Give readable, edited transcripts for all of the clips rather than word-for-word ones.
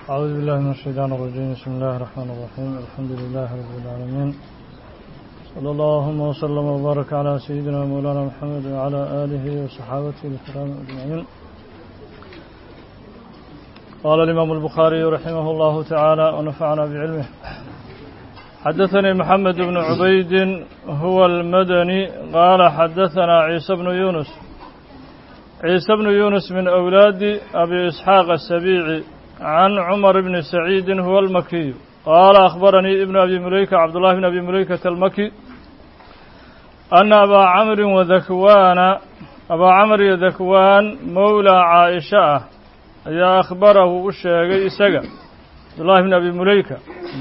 أعوذ بالله من الشيطان الرجيم. بسم الله الرحمن الرحيم. الحمد لله رب العالمين، صلى اللهم وسلم وبارك على سيدنا مولانا محمد وعلى آله وصحابته الكرام أجمعين. قال الإمام البخاري رحمه الله تعالى ونفعنا بعلمه: حدثني محمد بن عبيد هو المدني قال حدثنا عيسى بن يونس من أولاد أبي إسحاق السبيعي عن عمر بن سعيد هو المكي قال أخبرني ابن أبي مليكة عبد الله بن أبي مليكة المكي أن أبا عمرو ذكوان مولى عائشة يا أخبره الشيخ إسقى عبد الله بن أبي مليكة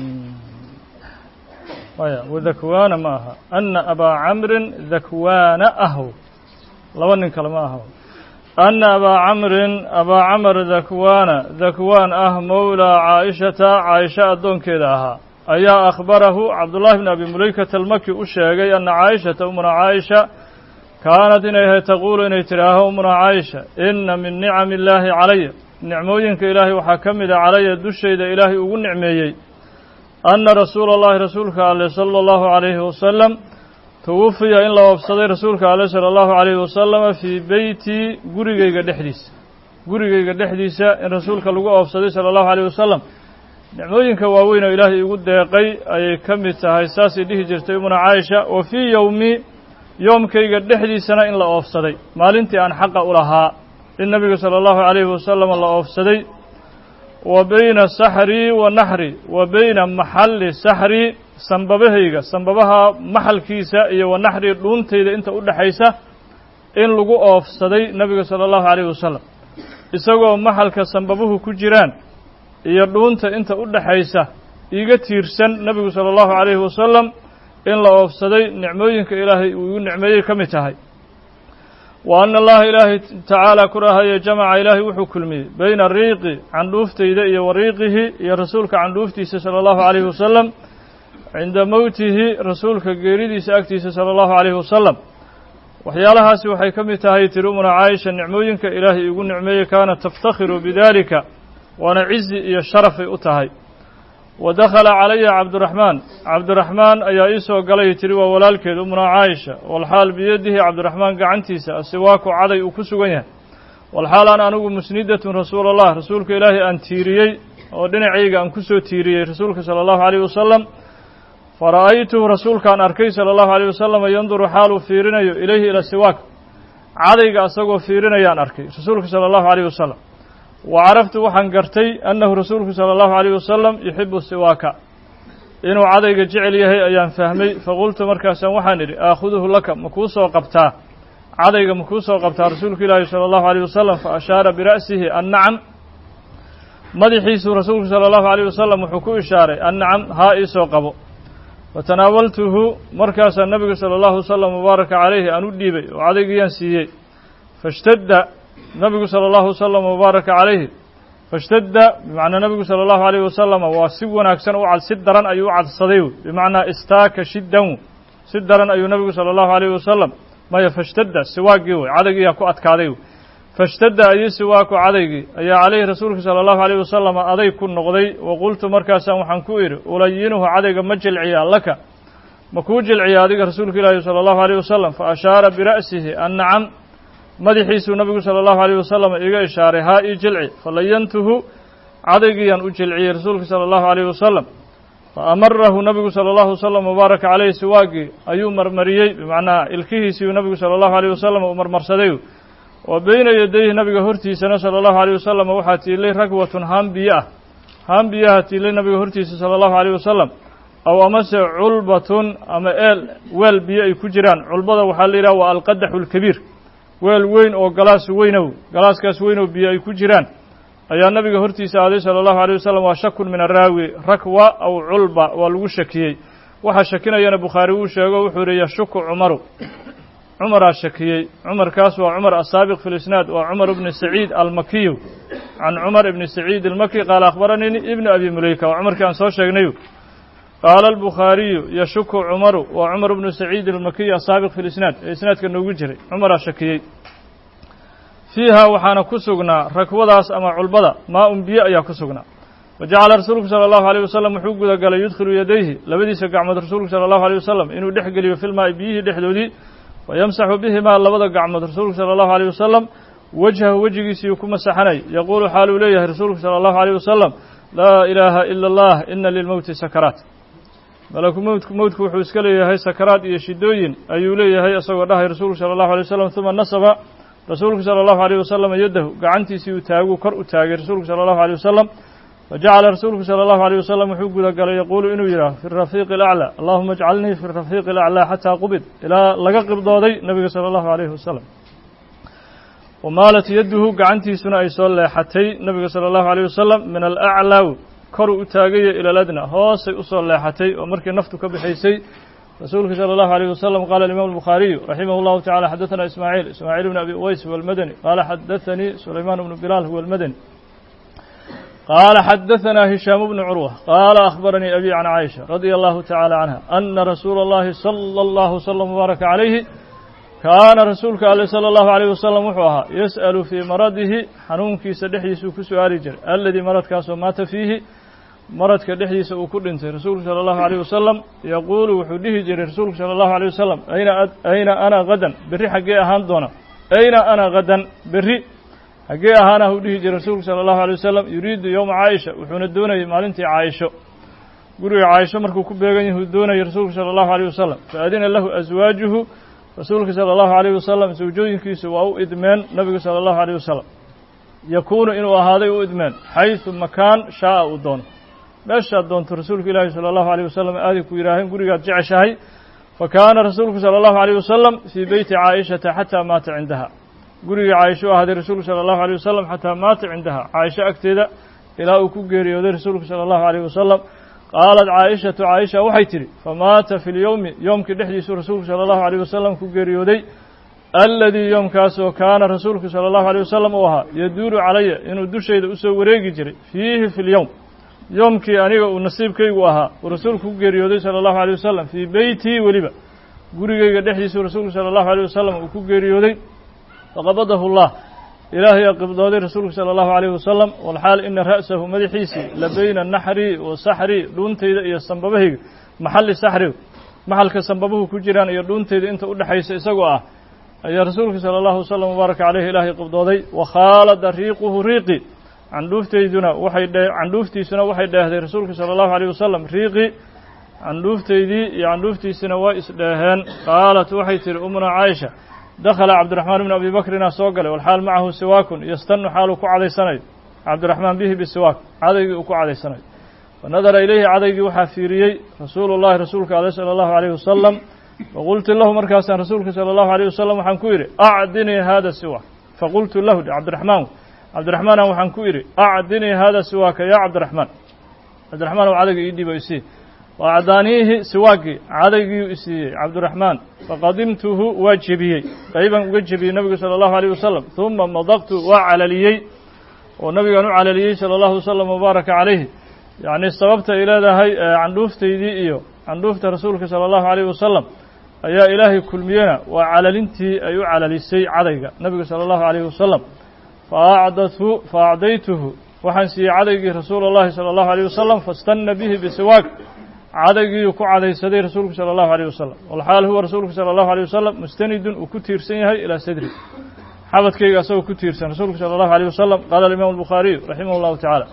وذكوان معها أن أبا عمرو ذكوان أهو لون كلمة أهو أن أبا عمرو ذكوان مولى عائشة أدون كداها أيا أخبره عبد الله بن أبي مليكة المكي أشيغي أن عائشة أمنا عائشة كانت إنها تقول إنها تراها أمنا عائشة إن من نعم الله علي نعموينك إلهي وحكمد علي الدشيد إلهي أقول نعميي أن رسولك عليه صلى الله عليه وسلم توفي إن الله وفصدي رسولك عليه صلى الله عليه وسلم في بيتي قريقا دحديث إن رسولك لقوا وفصدي صلى الله عليه وسلم نعموينك واوين إلهي يقول ديقي أي كمتها إساسي ديه جرتيمنا عائشة وفي يوم كيقا دحديثنا إن الله وفصدي مالنتي أن حق لها النبي صلى الله عليه وسلم الله وفصدي وبين سحري ونحري وبين محل سحري sanbabaha maxalkiisa iyo wanaxri dhuuntayda inta u dhaxaysa in lagu oofsaday nabiga sallallahu alayhi wasallam isagoo maxalka sanbabuhu ku jiraan iyo dhuunta inta u dhaxaysa iga tiirsan nabiga sallallahu alayhi wasallam in la oofsaday nicmooyinka ilaahay uu nicmeeyay kamid tahay wa anna allaha ilaahi ta'ala kurahaye jamaca ilaahi wuxuu kulmiyay bayna riiqi candhuuftayda iyo wariiqihi iyo rasuulka candhuuftiisa sallallahu alayhi wasallam cinda mowtihi rasuulka geeridiisa agtiisa sala allahu calayhi wasalam waxyaalahaasi waxay ka mid tahay tiri umuna caaisha nicmooyinka ilaahay igu nicmeeyey kaanat taftakhiru bidaalika waana cizi iyo sharafay u tahay wa dakhala calaya cabdiraxmaan ayaa ii soo galay tiri waa walaalkeed umuna caaisha walxaal biyadihi cabdiraxmaan gacantiisa asiwaaku caday uu ku sugan yahay walxaal aan anigu musnidatun rasuulallah rasuulka ilaahay aan tiiriyey oo dhinacayga aan ku soo tiiriyey rasuulka sala allahu calayhi wasalam fara'aytuhu rasuulkaan arkay sala allahu alayh wasalam yanduru xaaluu fiirinayo ilayhi ila siwaak cadayga asagoo fiirinayaan arkay rasuulka sala allahu alayh wasalam wa caraftu waxaan gartay annahu rasuulku sala allahu alayh wasalam yuxibu siwaaka inuu cadayga jecel yahay ayaan fahmay faqultu markaasaan waxaan idhi aakhuduhu laka makuu soo qabtaa cadayga makuu soo qabtaa rasuulka ilaahi sala allahu alayh wasalam fa ashaara bira'sihi annacam madaxiisuu rasuulku sala allahu alayh wasalam wuxuu ku ishaaray annacam haa ii soo qabo fatanaawaltuhu markaasaa nabiga sala allahu wasalam mubaaraka calayhi aan u dhiibay oo cadaygiyaan siiyey fashtadda nabigu sala allahu wasalam mubaaraka calayhi fashtadda bimacnaa nabigu sala allahu alayhi wasalam waa si wanaagsan si daran ayuu u cadsaday bimacnaa istaaka shiddan si daran ayuu nabigu sala allahu alayhi wasalam fashtadda siwaagii wey cadaygiyaa ku adkaaday fashtadda ayii siwaaku cadaygii ayaa calayhi rasuulka sala allahu alayh wasalam aday ku noqday wa qultu markaasaan waxaan ku idhi ulayinuhu cadayga ma jilciyaa laka ma kuu jilciya adiga rasuulka ilaahi sala allahu alayh wasalam fa ashaara bira'sihi annacam madaxiisuu nabigu sala allahu alayh wasalam iga ishaaray haa ii jilci falayantuhu cadaygiyaan u jilciyey rasuulka sala allahu alayh wasalam fa amarahu nabigu sala allahu wasalam mubaaraka calayhi siwaagii ayuu marmariyey bimacnaa ilkihiisiiu nabigu sala allahu alayh wasalam uu marmarsaday wa bayna yadayhi nabiga hortiisana sala allahu alayh wasalam waxaa tiilay rakwatun haan biyaha tiilay nabiga hortiisa sala allahu alayh wasalam aw amase culbatun ama weel biyo ay ku jiraan culbada waxaa la yidhaha waa alqadaxu alkabiir weel weyn oo galaaskaas weynow biyo ay ku jiraan ayaa nabiga hortiisa aaday sala allahu alayh wasalam waa shakun min araawi rakwa aw culba waa lagu shakiyey waxaa shakinayana bukhaari wuu sheego wuxuu yihi yashuku cumaraa shakiyey cumarkaas waa cumar asaabiq fi lisnaad waa cumar ibni saciid almakiyu can cumar ibni saciid almaki qaala akhbaranii ibnu abi muleyka waa cumarkii aan soo sheegnayu qaala albukhaariyu yashuku cumaru waa cumar ibnu saciid almakiyu asaabiq fi lisnaad ee isnaadka noogu jiray cumaraa shakiyey fiiha waxaana ku sugnaa rakwadaas ama culbada maa un biyo ayaa ku sugnaa وجعل رسولك صلى الله عليه وسلم وحوق قال يدخل يديه لبدي سقعمد رسولك صلى الله عليه وسلم إنه دحقل في الماء بيه دحدودي ويمسح بهما لبدا قعمد رسولك صلى الله عليه وسلم وجهه وجهي سيكون مسحني يقول حال إليه رسولك صلى الله عليه وسلم لا إله إلا الله إن للموت سكرات ملك موتك وحوسك لي هي سكرات يشدوين أيولي هي أصغر الله رسولك صلى الله عليه وسلم ثم نصب رسولك صلى الله عليه وسلم يده قعنتي سيتاغو كرء تاغ رسولك صلى الله عليه وسلم وجعل رسولك صلى الله عليه وسلم وحوق قال يقول إنه يرى في الرفيق الأعلى اللهم اجعلني في الرفيق الأعلى حتى قبض إلى لقب ضادي النبي صلى الله عليه وسلم ومالت يده قعنتي سنة يصلى حتى النبي صلى الله عليه وسلم من الأعلى كرء تاغي إلى الأدنى هوس يصلى حتى ومركي نفتك بحيسي رسولك صلى الله عليه وسلم قال الإمام البخاري رحمه الله تعالى حدثنا إسماعيل بن أبي أويس هو المدني قال حدثني سليمان بن بلال هو المدني قال حدثنا هشام بن عروة قال أخبرني أبي عن عائشة رضي الله تعالى عنها أن رسول الله صلى الله وسلم وبارك عليه كان رسولك صلى الله عليه وسلم وحوها يسأل في مرضه حنونك سدحيس كسؤال جر الذي مرض كاسو مات فيه مرض كدحيس وكل انت رسولك صلى الله عليه وسلم يقول وحده جر رسولك صلى الله عليه وسلم أين أنا غدا بري حقي أهان دونا أين أنا غدا بري حقي أهانا وحده جر رسولك صلى الله عليه وسلم يريد يوم عائشة وحون الدونة مالنتي عائشة قولوا يا عائشة مركو كبيرين الدونة رسولك صلى الله عليه وسلم فأذن له أزواجه رسولك صلى الله عليه وسلم زوجين كيس أو إدمان نبي صلى الله عليه وسلم يكون إنه هذا إدمان حيث مكان شاء ودون باش دون رسولك الله صلى الله عليه وسلم آذك ويراهن قريقات جعشاهي فكان رسولك صلى الله عليه وسلم في بيت عائشة حتى مات عندها قريق عائشة هذا رسولك صلى الله عليه وسلم حتى مات عندها عائشة أكتدا إلى أكوغيري وذي رسولك صلى الله عليه وسلم قالت عائشة وحيتري فمات في اليوم يوم كدحديث رسولك صلى الله عليه وسلم كوغيريودي الذي يوم كاسو كان رسولك صلى الله عليه وسلم وها يدور علي إنه دوشيد أسو وريقي جري فيه في اليوم يوم كي أنيق ونصيب كي وها ورسولك كوغيريودي صلى الله عليه وسلم في بيتي ولبا قريقي كدحديث رسولك صلى الله عليه وسلم وكوغيريودي فقبضه الله إلهي قبضه رسولك صلى الله عليه وسلم والحال إن رأسه مدحيسي لبين النحر والسحر دونتي يسنببه محل السحر محل كسنببه كجيران يدونتي أنت أدحيس إسقوا أي رسولك صلى الله عليه وسلم وبارك عليه إلهي قبضه وخالد ريقه ريقي عندوفتي دنا وحي عندوفتي سنة وحي ده رسولك صلى الله عليه وسلم ريقي عندوفتي دي عندوفتي سنة وإسدهان قالت وحي تر أمنا عائشة دخل عبد الرحمن بن أبي بكر سوقله والحال معه سواك يستن حاله كعلي سنة عبد الرحمن به بالسواك عدي كعلي سنة فنظر إليه عدي وحفيري رسول الله رسولك صلى الله عليه وسلم وقلت له مركزا رسولك صلى الله عليه وسلم وحنكويري أعدني هذا السواك فقلت له عبد الرحمن وحنكويري أعدني هذا السواك يا عبد الرحمن وعدي يدي بيسيه وأعدانيه سواقي عليه إسي عبد الرحمن فقدمته واجبي قريبا واجبي النبي صلى الله عليه وسلم ثم مضغت وعلليي والنبي قال علليي صلى الله عليه وسلم وبارك عليه يعني استغبت إلى هاي عندوفتي دي إيو عندوفت رسولك صلى الله عليه وسلم يا إلهي كل مينا وعللنتي أي علليسي عليك النبي صلى الله عليه وسلم فأعديته وحنسي عليك رسول الله صلى الله عليه وسلم فاستنى به بسواك عدقي كعدي سدي رسولك صلى الله عليه وسلم والحال هو رسولك صلى الله عليه وسلم مستند وكتير سنه إلى صدري حبت كي أسوي كتير سن رسولك صلى الله عليه وسلم قال الإمام البخاري رحمه الله تعالى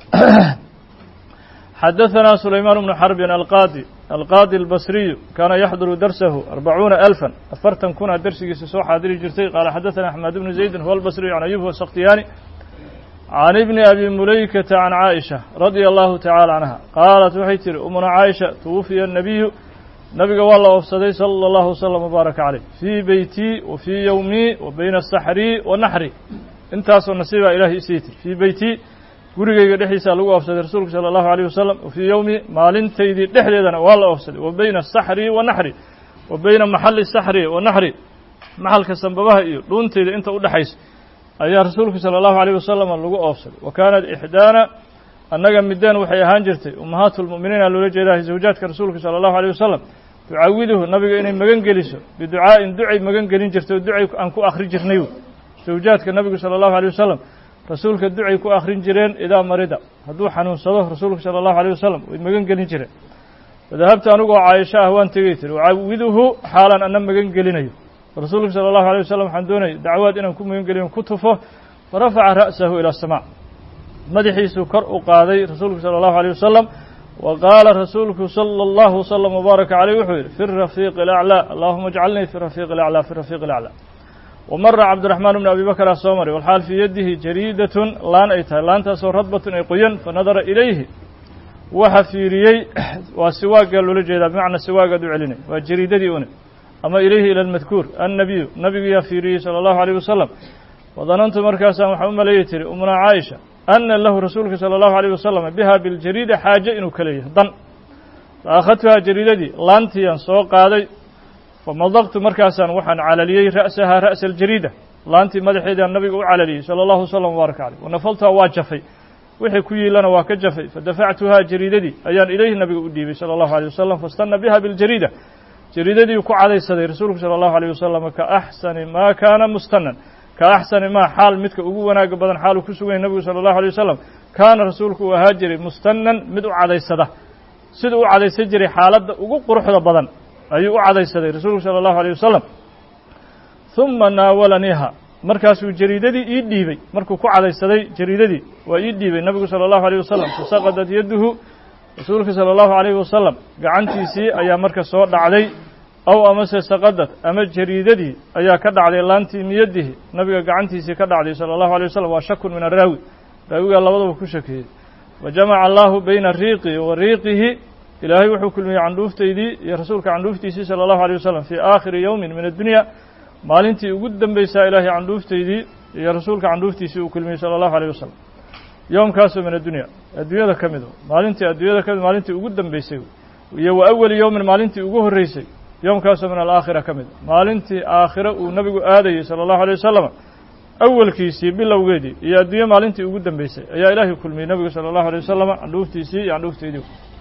حدثنا سليمان بن حرب القاضي البصري كان يحضر درسه 40,000 أفرتم كنا درسي سسوح حاضري جرتي قال حدثنا أحمد بن زيد هو البصري عن أيوب والسختياني عن ابن أبي مليكة عن عائشة رضي الله تعالى عنها قالت وحيتر أمنا عائشة توفي النبي والله وفسدي صلى الله وسلم وبارك عليه في بيتي وفي يومي وبين السحر والنحر انتاس النصيب إلهي سيتي في بيتي قريقا دحيسا لو وفسد رسولك صلى الله عليه وسلم وفي يومي مالنتيدي دحليدنا والله وفسد وبين السحر والنحر وبين محل السحر والنحر محل كسنببها إيو دونتيدي انت ودحيس أي رسولك صلى الله عليه وسلم لو أفسد وكانت إحدانا أنك مدان وحي هانجرتي أمهات المؤمنين اللي رجع إلى زوجاتك رسولك صلى الله عليه وسلم تعوده النبي إن مجن جلسه بدعاء دعي مجن جلين جرته ودعي أنكو أخرج نيو زوجاتك النبي صلى الله عليه وسلم rasuulka ducay ku akhrin jireen idaa marida hadduu xanuunsado rasuulka sala allahu alayh wasalam way magan gelin jireen fadahabtu anigoo caaisha ah waan tegey tiri ucawiduhu xaalan ana magan gelinayo rasuulka sala allahu alay wasalam waxaan doonayay dacwaad inaan ku magan gelino ku tufo farafaca ra'sahu ila asamaa madaxiisuu kor u qaaday rasuulku sala allahu alayh wasalam wa qaala rasuulku sala allahu wasalam wabaaraka caleyh wuxuu yidhi fi rafiiqi alaclaa allahuma ajcalnii fi rafiiqi alaclaa fi rafiiqi alaclaa wamara cabdiraxmaan bni abi bakr aa soo maray walxaal fii yadihi jariidatun laan ay tahay laantaasoo radbatun ay qoyan fanadara ilayhi waxa fiiriyey waa siwaaggaa loola jeedaa bimacnaa siwaagaad u celinay waa jariidadii une ama ilayhi ila almadkuur annabiyu nabigiyaa fiiriyey sala allahu alayh wasalam wadanantu markaasaan waxaan u maleeyey tiri umuna caaisha ana lahu rasuulka sala allahu alayh wasalam biha biljariida xaaje inuu ka leeyahay dan fa akhadtuhaa jariidadii laantiiyaan soo qaaday famadaqtu markaasaan waxaan calaliyey ra'sahaa ra'sa aljariida laantii madaxeedaan nabiga u calaliyey sala allahu wasalam wabaaraka caleyh wanafaltuhaa waa jafay wixii ku yiilana waa ka jafay fadafactuhaa jariidadii ayaan ilayhi nabiga u dhiibay sala allahu alayh wasalam fastana biha biljariida jariidadii ku cadaysaday rasuulku sala allahu alayh wasalam ka axsani maa kaana mustanan ka axsani maa xaal midka ugu wanaaga badan xaaluu ku sugan yahy nabigu sala allahu alay wasalam kaana rasuulku uu ahaa jiray mustanan mid u cadaysada siduu u cadaysan jiray xaaladda ugu quruxda badan ayuu u cadaysaday rasuulku sala allahu alayh wasalam huma naawalaniiha markaasuu jariidadii ii dhiibay markuu ku cadaysaday jariidadii waa ii dhiibay nabigu sala allahu alayh wasalam fasaqadat yaduhu rasuulka sala allahu alayhi wasalam gacantiisii ayaa marka soo dhacday aw amase saqadad ama jariidadii ayaa ka dhacday laantii miyadihi nabiga gacantiisii ka dhacday sala allahu alay wasalam waa shakun min araawi raawigaa labadaba ku shakeeyey wa jamaca allahu bayna riiqii wa riiqihi ilaahay wuxuu kulmiyey candhuuftaydii iyo rasuulka candhuuftiisii sala allahu alay wasalam fii aakhiri yowmin min addunya maalintii ugu dambaysaa ilaahay candhuuftaydii iyo rasuulka candhuuftiisii uu kulmiyey sala allahu alayh wasalam yowmkaasoo min addunya adduunyada ka mid maalintii adduunyada ka mid maalintii ugu dambaysay iyo wa awali yowmin maalintii ugu horreysay yowmkaasoo min alaakhira ka mid maalintii aakhiro uu nabigu aadayey sala allahu alay wasalam awalkiisii bilowgeedii iyo adduunye maalintii ugu dambaysay ayaa ilaahay kulmiyey nabigu sala allahu alay wasalam candhuuftiisii iyo candhuufteydii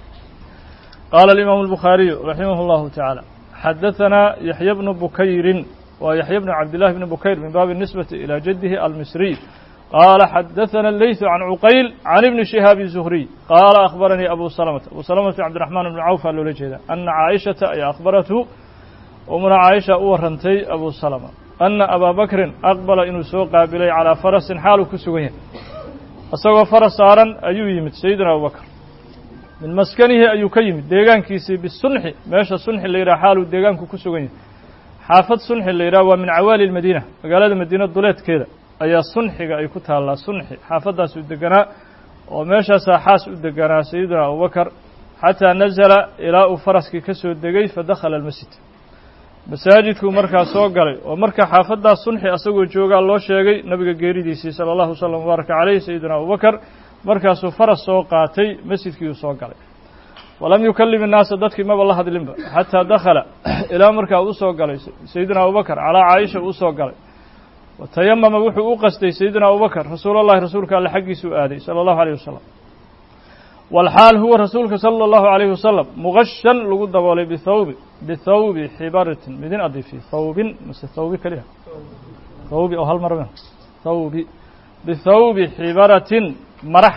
qaala alimaamu albukhaariyu raximah allahu tacaala xadahanaa yaxya bnu bukayrin waa yaxya bnu cabdillahi bni bukayr min baabi nisbati ilaa jaddihi almisriy qaala xadaثana leyثu can cuqayl can ibni shihaabi zuhriy qaala akhbaranii abu salamata abu salamata cabdiraxmaan ibni cawf aa loola jeeda ana caaishata ayaa akhbarathu umuna caaisha u warrantay abu salama ana abaa bakrin aqbala inuu soo qaabilay calaa farasin xaaluu ku sugan yahay isagoo faras saaran ayuu yimid sayidina abubakr min maskanihi ayuu ka yimid deegaankiisii bisunxi meesha sunxi la yidhaha xaaluu deegaanku ku sugan yahay xaafad sunxi la yidhaha waa min cawaali lmadiina magaalada madiina duleedkeeda ayaa sunxiga ay ku taallaa sunxi xaafaddaasuu deganaa oo meeshaasaa xaas u deganaa sayidina abubakar xataa nazala ilaa uu faraskii ka soo degay fadakhala almasjid masaajidkuu markaa soo galay oo marka xaafaddaas sunxi asagoo joogaa loo sheegay nabiga geeridiisii sala allahu wasalam wabaaraka caleyh sayidina abubakar markaasuu faras soo qaatay masjidkii uu soo galay walam yukallim innaasa dadkii maba la hadlinba xataa dakhala ilaa markaa uu soo galay sayidina abubakar calaa caaisha uu soo galay watayamama wuxuu u qastay sayidina abubakar rasuulallahi rasuulka alle xaggiisuu aaday sala allahu alayh wasalam walxaal huwa rasuulka sala allahu alayhi wasalam mugashan lagu daboolay bithawbi xibaratin midin adiifi thawbin mase thawbi keliya thawbi oo hal mar thawbi bithawbi xibaratin mara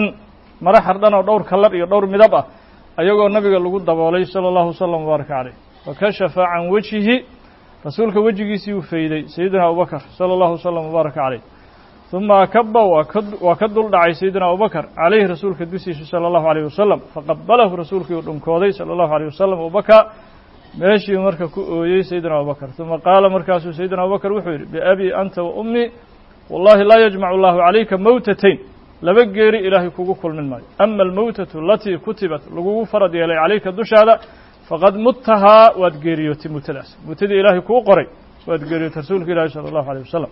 xardhan oo dhowr kalar iyo dhowr midab ah ayagoo nabiga lagu daboolay sala allahu wasalam wabaaraka caleyh fakashafa can wejhihi rasuulka wejigiisii uu fayday sayidina abubakar sala allahu wasalam wabaaraka caleyh uma akaba waa ka dul dhacay sayidina abubakar caleyhi rasuulka dushiisa sala allahu alayh wasalam faqabalahu rasuulkii uu dhunkooday sala allahu alayh wasalam abubakar meeshii marka ku ooyey sayidina abubakar uma qaala markaasuu sayidina abubakar wuxuu yidhi biabii anta wa ummii wallahi laa yajmacu allahu calayka mowtatayn laba geeri ilaahay kugu kulmin maayo ama almowtatu alatii kutibat lagugu farad yeelay calayka dushaada faqad mutahaa waad geeriyootay mutadaas mutadii ilaahay kuu qoray waad geeriyootay rasuulka ilaahi sala allahu alayh wasalam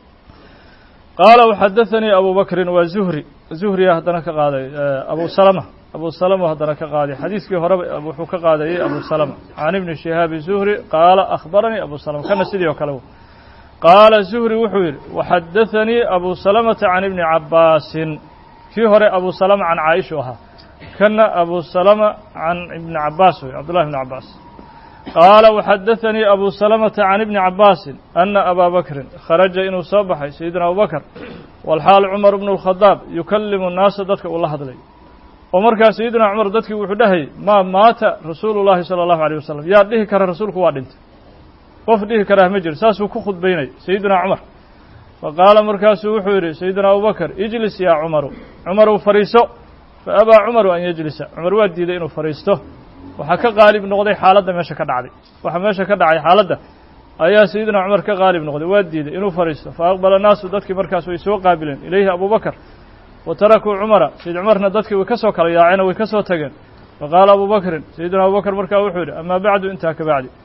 qaala waxadaثanii abu bakrin waa zuhriya haddana ka qaaday abu salama haddana ka qaaday xadiiskii horeba wuxuu ka qaadayey abu salama can ibni shihaabi zuhri qaala akhbaranii abu salama kana sidii oo kale qaala zuhri wuxuu yidhi waxadaثanii abu salamata can ibni cabaasin kii hore abu salama can caaishu ahaa kana abu salama can ibni cabaas wey cabdullahi ibni cabaas qaala وxadaثnii أbu سلمةa عن iبni cabاasi أna أbا bakri kharaja inuu soo baxay sayidina abubakr wاlxaal cmar bn الkhadaab yukalimu الnaasa dadka uu la hadlay oo markaa sayidina cumar dadkii wuxuu dhahayy maa maata rasuulu الlahi salى الlahu عalيه wasalam yaa dhihi kara rasuulku waa dhintay qof dhihi karaa ma jiro saasuu ku khudbaynay sayidina cumar faqaala markaasuu wuxuu yidhi sayidina abubakr ijlis yaa cumaru cumarow fadhiiso faabaa cumaru an yejlisa cumar waa diiday inuu fadhiisto waxaa ka qaalib noqday xaaladda meesha ka dhacday waxa meesha ka dhacay xaaladda ayaa sayidina cumar ka qaalib noqday waa diiday inuu fadhiisto faaqbala naasu dadkii markaas way soo qaabileen ilayhi abubakr wa tarakuu cumara sayid cumarna dadkii way ka soo kala yaaceen oo way ka soo tageen faqaala abu bakrin sayidina abubakr markaa wuxuu yidhi amaa bacdu intaa ka bacdi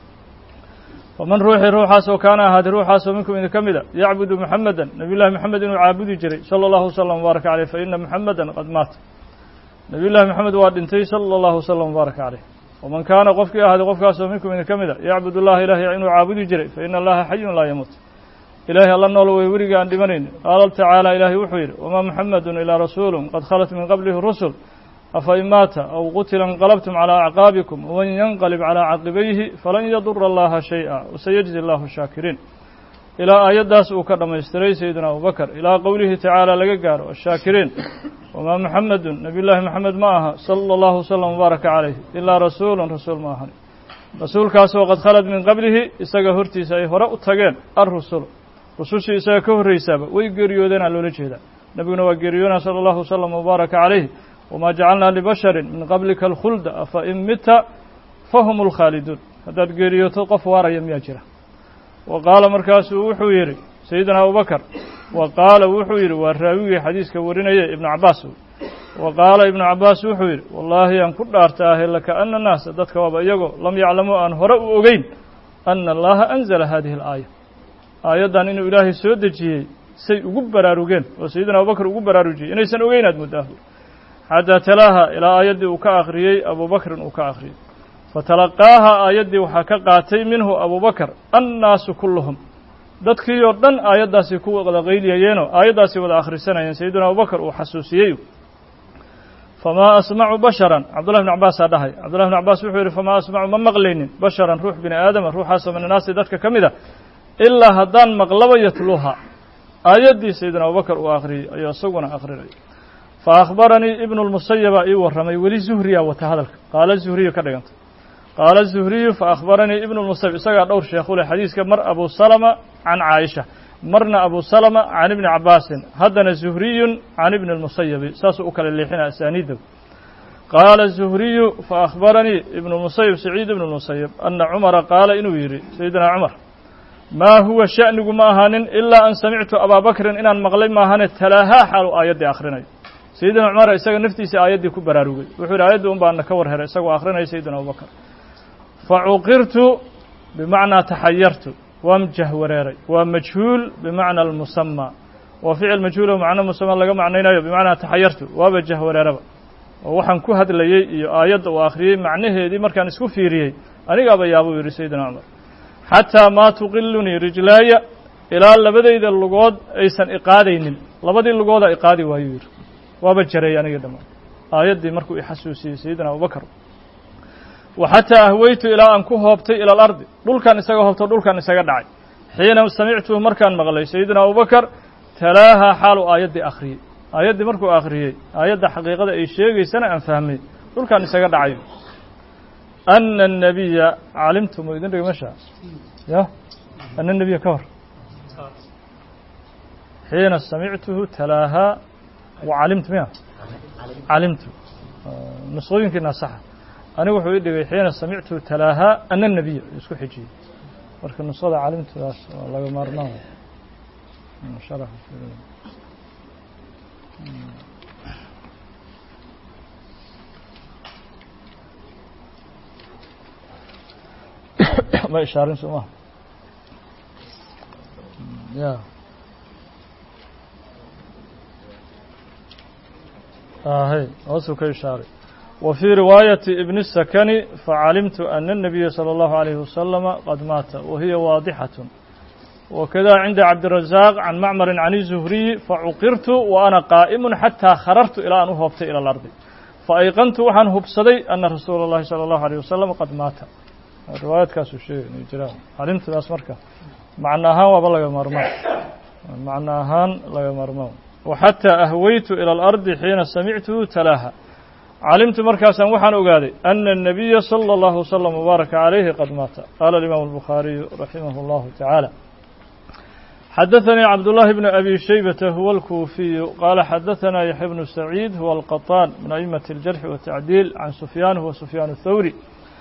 faman ruuxii ruuxaasoo kaana ahaaday ruuxaasoo minkum idin ka mida yacbudu muxamedan nabiy llahi moxamed inuu caabudi jiray sala allahu wasalam wbaaraka caleyh fa ina muxamedan qad maata nabiy llahi moxamed waa dhintay sala allahu wasalam wbaaraka caleyh waman kaana qofkii ahaaday qofkaasoo minkum idin ka mida yacbud allaha ilaahay inuu caabudi jiray fa ina allaha xayun laa yamuut ilaahay alla nool way weligii aan dhimanayni qaala tacaala ilaahay wuxuu yidhi wamaa muxamedun ilaa rasuulun qad khalat min qablihi rusul afa in maata aw qutila inqalabtum calىa acqaabikum waman yanqalib calىa caqibayhi falan yadura allaha shayئa wasayajzi allahu shaakiriin ilaa aayaddaas uu ka dhammaystiray sayidina abubakr ilaa qowlihi tacaala laga gaaro ashaakiriin wamaa muxamedun nabiy llaahi moxamed ma aha sala allahu wasalam wbaaraka calayh ilaa rasuulun rasuul ma ahan rasuulkaasoo qad khalad min qablihi isaga hortiisa ay hore u tageen alrusul rusushii isaga ka horraysaaba way geeriyoodeenaa loola jeedaa nebiguna waa geeriyoonaa sala allahu wasalam wbaaraka calayh wmaa jacalnaa libashari min qablika alkhulda afa in mita fahum اlkhaaliduun haddaad geeriyooto qof waaraya miyaa jira wa qaala markaasuu wuxuu yidhi sayidina abubakr wa qaala wuxuu yidhi waa raawigii xadiiska warinaya ibnu cabaas wa qaala ibnu cabaas wuxuu yidhi wallaahi aan ku dhaartaahe lakaana naasa dadka waaba iyagoo lam yaclamuu aan hore u ogeyn ana allaha anzala hadihi اlaaya aayaddan inuu ilaahay soo dejiyey say ugu baraarugeen oo sayidina abubakr ugu baraarujiyey inaysan ogeynaad muddaah xataa talaaha ilaa aayaddii uu ka akhriyey abu bakrin uu ka akhriyey fatalaqaaha aayaddii waxaa ka qaatay minhu abubakr annaasu kulluhum dadkii oo dhan aayaddaasi ku wada qayliyayeenoo aayaddaasi wada akhrisanayeen sayidina abubakr uu xasuusiyey famaa asmacu basharan cabdullahi bn cabaasaa dhahay cabdullahi bn cabaas wuxuu yidhi famaa asmacu ma maqlaynin basharan ruux bini aadama ruuxaasoo min annaasi dadka ka mid a ilaa haddaan maqlaba yatluuha aayaddii sayidina abubakr uu akhriyey ayuu isaguna akhrinaya faأkhbaranii ibnu اlmusayaba ii warramay weli zuhriyaa wata hadalka qaala zuhriyu ka dhiganta qaala zuhriyu faأkhbaranii ibnu اlmusayab isagaa dhowr sheekhu leh xadiiska mar abu salama can caaisha marna abu salama can ibni cabaasin haddana zuhriyun can ibni اlmusayabi saasuu u kala leexina asaaniidda qaala zuhriyu faأkhbaranii ibnu اlmusayab saciid ibnu اlmusayab ana cumara qaala inuu yidhi sayidina cumar maa huwa sha'nigu ma ahaanin ilaa an samictu abaa bakrin inaan maqlay maahane talaahaa xaalu aayaddii akhrinayo sayidina cumar isaga naftiisa aayaddii ku baraarugay wuxuu yidhi aayaddi un baana ka war heray isagoo akhrinaya sayidina abubakr facuqirtu bimacnaa taxayartu waan jahwareeray waa majhuul bimacna almusama waa ficil majhuul oo macno musama laga macnaynayo bimacnaa taxayartu waaba jahwareeraba oo waxaan ku hadlayey iyo aayadda uu akhriyey macnaheedii markaan isku fiiriyey anigaaba yaabuu yidhi sayidina cumar xataa maa tuqilunii rijlaaya ilaa labadayda lugood aysan iqaadaynin labadii lugooda iqaadi waayuu yidhi waaba jareey anigii dhammaan aayaddii markuu i xasuusiyey sayidina abubakr wa xataa ahweytu ilaa aan ku hoobtay ila alardi dhulkan isaga hoobto dhulkan isaga dhacay xiina samictuhu markaan maqlay sayidina abubakr talaaha xaalu aayaddii akhriyey aayaddii markuu akhriyey aayadda xaqiiqada ay sheegaysana aan fahmay dhulkan isaga dhacay ana الnabiya calimtum u idin dhigi mesha ya ana الnabiya ka hor xiina samictuhu talaahaa wacalimtu miya calimtu nusqooyinkiina saxa anigu wuxuu ii dhigay xiina samictuhu talaahaa ana الnabiya isku xijiyey marka nusqada calimtudaas waa laga maarmaan ma ishaarin soo maha ya hay hoosuu ka ishaaray wa fii riwaayati ibni الsakani facalimtu ana الnabiya salى اllahu عalayhi wasalama qad maata wa hiya waadixaة wakada cinda cabdiلrazaaq can macmari can الzuhriyi facuqirtu wa ana qaa'imu xataa kharartu ilaa aan u hoobtay ilى اlardi faayqantu waxaan hubsaday ana rasuula اllahi salى اllahu عalيه wasalam qad maata riwaayaadkaasu sheegay inay jiraan arrintaas marka macno ahaan waaba laga maarmaan macno ahaan laga maarmaan وxatىa أhwaytu ilى الأrضi xiina samictuhu talaaha calimtu markaasaan waxaan ogaaday أna النabiya slى الlaه وsلم وbaaraka عalayhi qad maata qaala الimam الbukhaariyu raximah الlahu taعaalى xadaثnii cabdالlahi bn abi shaybata huwa الkuufiyu qaala xadaثna yaxya bnu saciid huwa الqaطaan min أئmaة الjarxi والtacdiil can sufyaan huwa sufyaan الthawri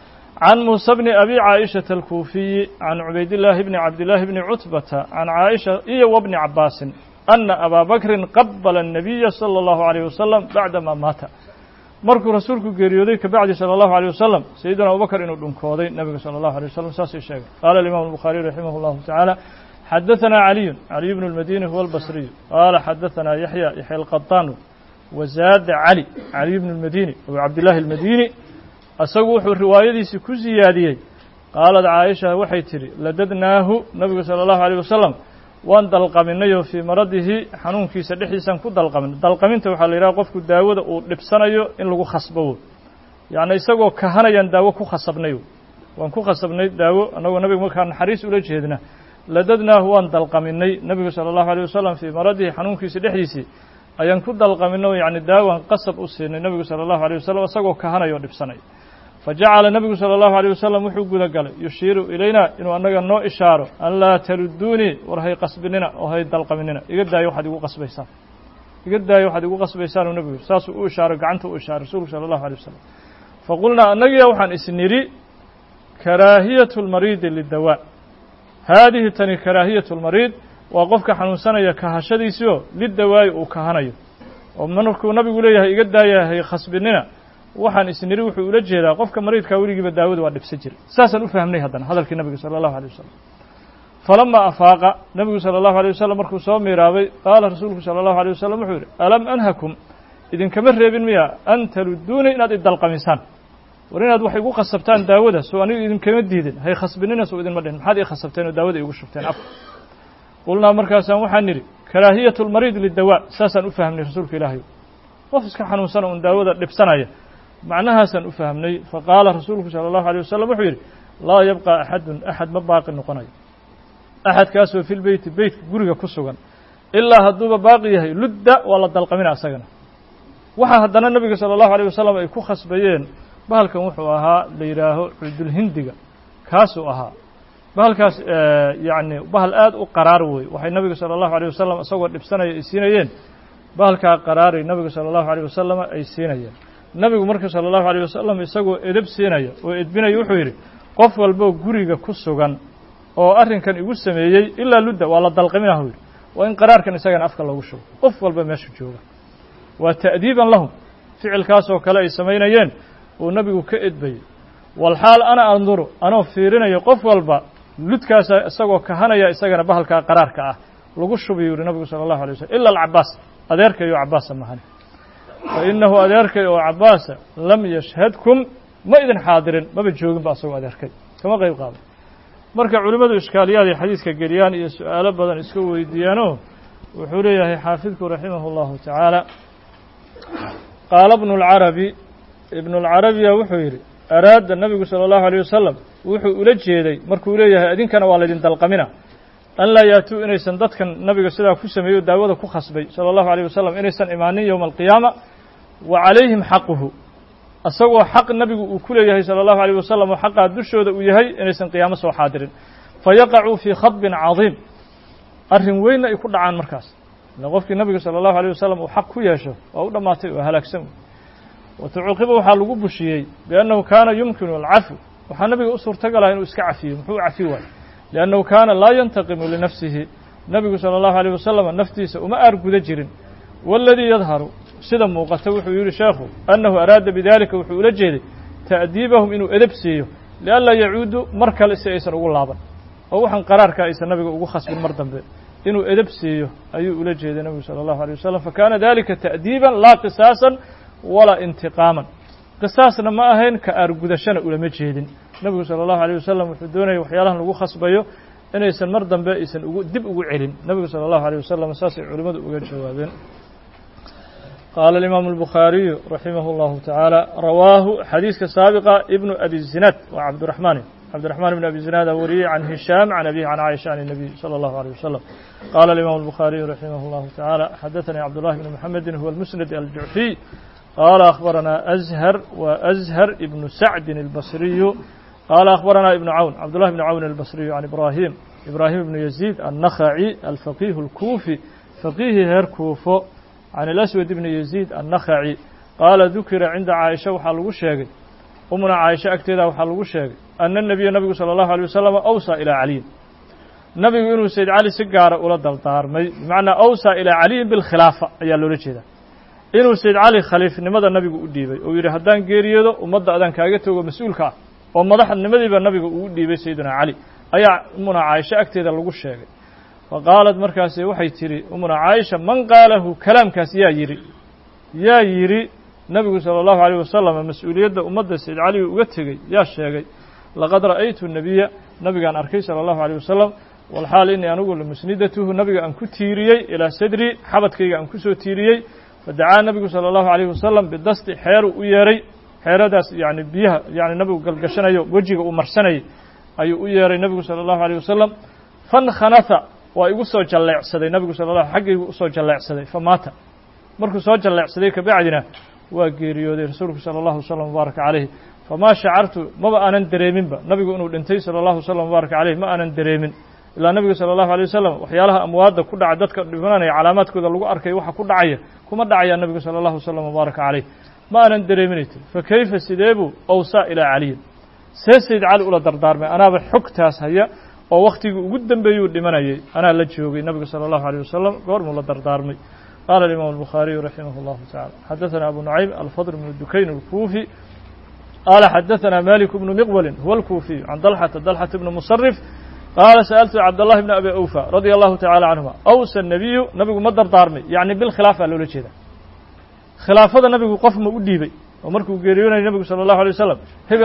can muusى bni abi caaئiشhaةa الkuufiyi can cubaydالlahi bni cabdالlahi bni cutbata can caaئiشha iyo wbni cabaasin أna abaa bakrin qabala الnabiya salى الlahu عalيه wasalam bacdama maata markuu rasuulku geeriyooday kabacdi salى الlahu عalيه wasalam sayidina abubakr inuu dhunkooday nabiga salى الlahu عalيه wasalam saasay sheegay qaala الimam الbukhaariyu raximah الlahu taعaalى xadaثna caliy bn الmadini huwa الbصriyu qaala xadaثna yaxya الqaطaan wazaada caliy bn الmadini abu cabdillahi الmadini isagu wuxuu riwaayadiisii ku ziyaadiyey qaalad caaisha waxay tidhi ladadnaahu nabigu salى الlahu عalيه wasalam waan dalqaminayoo fii maradihi xanuunkiisa dhexdiisaan ku dalqamin dalqaminta waxaa la yidhaha qofku daawada uu dhibsanayo in lagu khasbowo yacni isagoo kahanayaan daawo ku khasabnayo waan ku khasabnay daawo annagoo nabiga markaa naxariis ula jeedna ladadnaahu waan dalqaminay nebigu salى الlahu عalيه wasalam fii maradihi xanuunkiisa dhexdiisii ayaan ku dalqaminay yacni daawaan qasab u siinay nebigu salى الlahu عalيه wasalam isagoo kahanayo o dhibsanayo fajacala nebigu salى الlahu عalيه wasalam wuxuu guda galay yushiiru ilayna inuu annaga noo ishaaro an laa taluduunii war hay qasbinina oo hay dalqaminina iga daayo waxaad igu qasbaysaan iga daayo waxaad igu qasbaysaanuu nebigu saasuu u ishaaray gacanta u ishaaray rasuulku salى الlahu عalيه wasalam faqulnaa annagiya waxaan isnidhi karaahiyaة اlmariidi lidawaa haadihi tani karaahiyaة اlmariid waa qofka xanuunsanaya kahashadiisii oo lidawaayi uu kahanayo oo markuu nabigu leeyahay iga daaya hay khasbinina waxaan isniri wuxuu ula jeedaa qofka mariidkaa weligiiba daawada waa dhibsan jiray saasaan u fahmnay haddana hadalkii nabiga salى الlahu عalيه wasalam falama afaaqa nebigu salى الlahu عalيه wasalam markuu soo miiraabay qaala rasuulku salى الlahu عalيه wasalam wuxuu yidhi alam anhakum idinkama reebin miya an taluduuni inaad idalqamisaan war inaad wax igu khasabtaan daawada soo anigu idinkama diidin hay khasbinina soo idinma dhihin maxaad ii khasabteen oo daawada iigu shubteen afka qulnaa markaasaan waxaan nidhi karaahiyaة اlmariid lidawaa saasaan u fahmnay rasuulka ilaahay qof iska xanuunsana un daawada dhibsanaya macnahaasaan u fahmnay faqaala rasuulku salى الlahu عalيه wasalam wuxuu yidhi laa yabqa axadun axad ma baaqi noqonayo axadkaasoo fi lbeyti beytka guriga ku sugan ilaa hadduuba baaqi yahay ludda waa la dalqamina asagana waxaa haddana nebiga salى الlahu عalيه wasalam ay ku khasbayeen bahalkan wuxuu ahaa la yidhaaho cudulhindiga kaasuu ahaa bahalkaas yacni bahal aad u qaraar wey waxay nabiga salى الlahu عalيه wasalam isagoo dhibsanaya ay siinayeen bahalkaa qaraaray nabiga salى الlahu عalيه wasalam ay siinayeen nabigu marka salى الlahu عalيه wasalam isagoo edeb siinaya oo edbinaya wuxuu yidhi qof walboo guriga ku sugan oo arrinkan igu sameeyey ilaa ludda waa la dalqaminahu yidhi waa in qaraarkan isagana afka loogu shugo qof walba meesha jooga waa ta'diiban lahum ficilkaasoo kale ay samaynayeen uu nabigu ka edbayey walxaal ana anduru anoo fiirinayo qof walba ludkaasa isagoo kahanaya isagana bahalkaa qaraarka ah lagu shubiyu yidhi nabigu salى الlahu عalيه wasalam ila alcabaas adeerkayo cabaasa mahani fainahu adeerkay oo cabaasa lam yashhadkum ma idin xaadirin maba joogin ba asagoo adeerkay kama qayb qaaday marka culimmadu ishkaaliyaad ay xadiiska geliyaan iyo su-aalo badan iska weydiiyaanoo wuxuu leeyahay xaafidku raximah الlahu taعaalى qaala ibnu اlcarabiya wuxuu yidhi araada nabigu salى الlahu عalيه wasalam wuxuu ula jeeday markuu leeyahay idinkana waa laydin dalqamina an laa yaatuu inaysan dadkan nabiga sidaa ku sameeyo daawada ku khasbay salى الlahu عalيه wasalam inaysan imaanin yowma alqiyaama wa calayhim xaquhu isagoo xaq nabigu uu ku leeyahay salى الlahu عalيه wasalam oo xaqaa dushooda uu yahay inaysan qiyaamo soo xaadirin fayaqacuu fii khadbin cadiim arrin weynna ay ku dhacaan markaas ila qofkii nabiga salى الlahu عalيه wasalam uu xaq ku yeesho waa u dhammaatay oo halaagsan watucuqiba waxaa lagu bushiyey biannahu kaana yumkinu alcafw waxaa nabiga u suurtagalaha inuu iska cafiyo muxuu cafi waayo liannahu kaana laa yantaqimu linafsihi nabigu salى الlahu عalيه wasalam naftiisa uma aarguda jirin waladii yadharu sida muuqata wuxuu yidhi sheekhu annahu araada bidalika wuxuu ula jeeday ta'diibahum inuu edeb siiyo lianlaa yacuudu mar kale si aysan ugu laaban oo waxaan qaraarka aysan nabiga ugu khasbin mar dambe inuu edeb siiyo ayuu ula jeeday nabigu salى الlahu عalيه wasalam fakana dalika ta'diiban laa qisaasan walaa intiqaaman qisaasna ma ahayn ka aargudashana ulama jeedin nabigu salى الlahu عalيه wasalam wuxuu doonaya waxyaalahan lagu khasbayo inaysan mar dambe aysan dib ugu celin nabigu salى الlahu عalيه wasalam saasay culimmadu uga jawaabeen qaala الimaamu الbukhaariyu raximah الlahu taعaalى rawaahu xadiiska saabiqa ibnu abi zinaad waa cabdiraxmaani عبد الرحمن بن أبي زناد وري عن هشام عن أبيه عن عائشة عن النبي صلى الله عليه وسلم قال الإمام البخاري رحمه الله تعالى حدثني عبد الله بن محمد هو المسند الجعفي قال أخبرنا أزهر وأزهر ابن سعد البصري قال أخبرنا ابن عون عبد الله بن عون البصري عن إبراهيم بن يزيد النخعي الفقيه الكوفي فقيه هير كوفو عن الأسود بن يزيد النخعي قال ذكر عند عائشة وحلو الشاقي أمنا عائشة أكتدا وحلو الشاقي أن النبي صلى الله عليه وسلم أوصى إلى علي النبي إنه سيد علي سجارة أولى دلطار بمعنى أوصى إلى علي بالخلافة أي اللوريشة إنه سيد علي خليفة لماذا النبي أديبي ويري هدان جيريدو ومضى أدان كاجته ومسؤولك ومضح النبي بالنبي أديبي سيدنا علي أي أمنا عائشة أكتدا لو الشاقي فقالت مركاسي وحي تري أمنا عائشة من قاله كلام كاس يا يري نبي صلى الله عليه وسلم مسؤولية أمد سيد علي وقتغي يا شيخي لقد رأيت النبي كان أركي صلى الله عليه وسلم والحال إني أنا أقول مسندته نبي أن كتيريي إلى صدري حبتك أن كسو تيريي فدعا النبي صلى الله عليه وسلم بالدست حير ويري حير داس يعني بيها يعني نبي قال قشنا وجهه ومرسني أي ويري النبي صلى الله عليه وسلم فانخنث ويقصو جلع سدي النبي صلى الله عليه وسلم حقه يقصو جلع سدي فمات markuu soo jaleecsaday ka bacdina waa geeriyooday rasuulku sallallahu alayhi wasallam baraka alayhi fama sha'artu maba aanan dareeminba nabigu inuu dhintay sallallahu alayhi wasallam baraka alayhi ma aanan dareemin ilaa nabigu sallallahu alayhi wasallam waxyaalaha amwaadda ku dhaca dadka dhimanaya calaamaadkooda lagu arkay waxa ku dhacaya kuma dhacaya nabigu sallallahu alayhi wasallam baraka alayhi ma aanan dareeminaytin fa kayfa sideebu awsa ila ali sayyid ali ula dardaarmay anaaba xogtaas haya oo waqtigii ugu dambeeyay dhimanayay ana la joogay nabigu sallallahu alayhi wasallam goormu la dardaarmay قال الإمام البخاري رحمه الله تعالى حدثنا أبو نعيم الفضل بن الدكين الكوفي قال حدثنا مالك بن مقبل هو الكوفي عن طلحة بن مصرف قال سألت عبد الله بن أبي أوفى رضي الله تعالى عنهما أوصى النبي مدر دارمي يعني بالخلافة لولا كذا خلافة النبي قف مؤديبي ومركو جريون النبي صلى الله عليه وسلم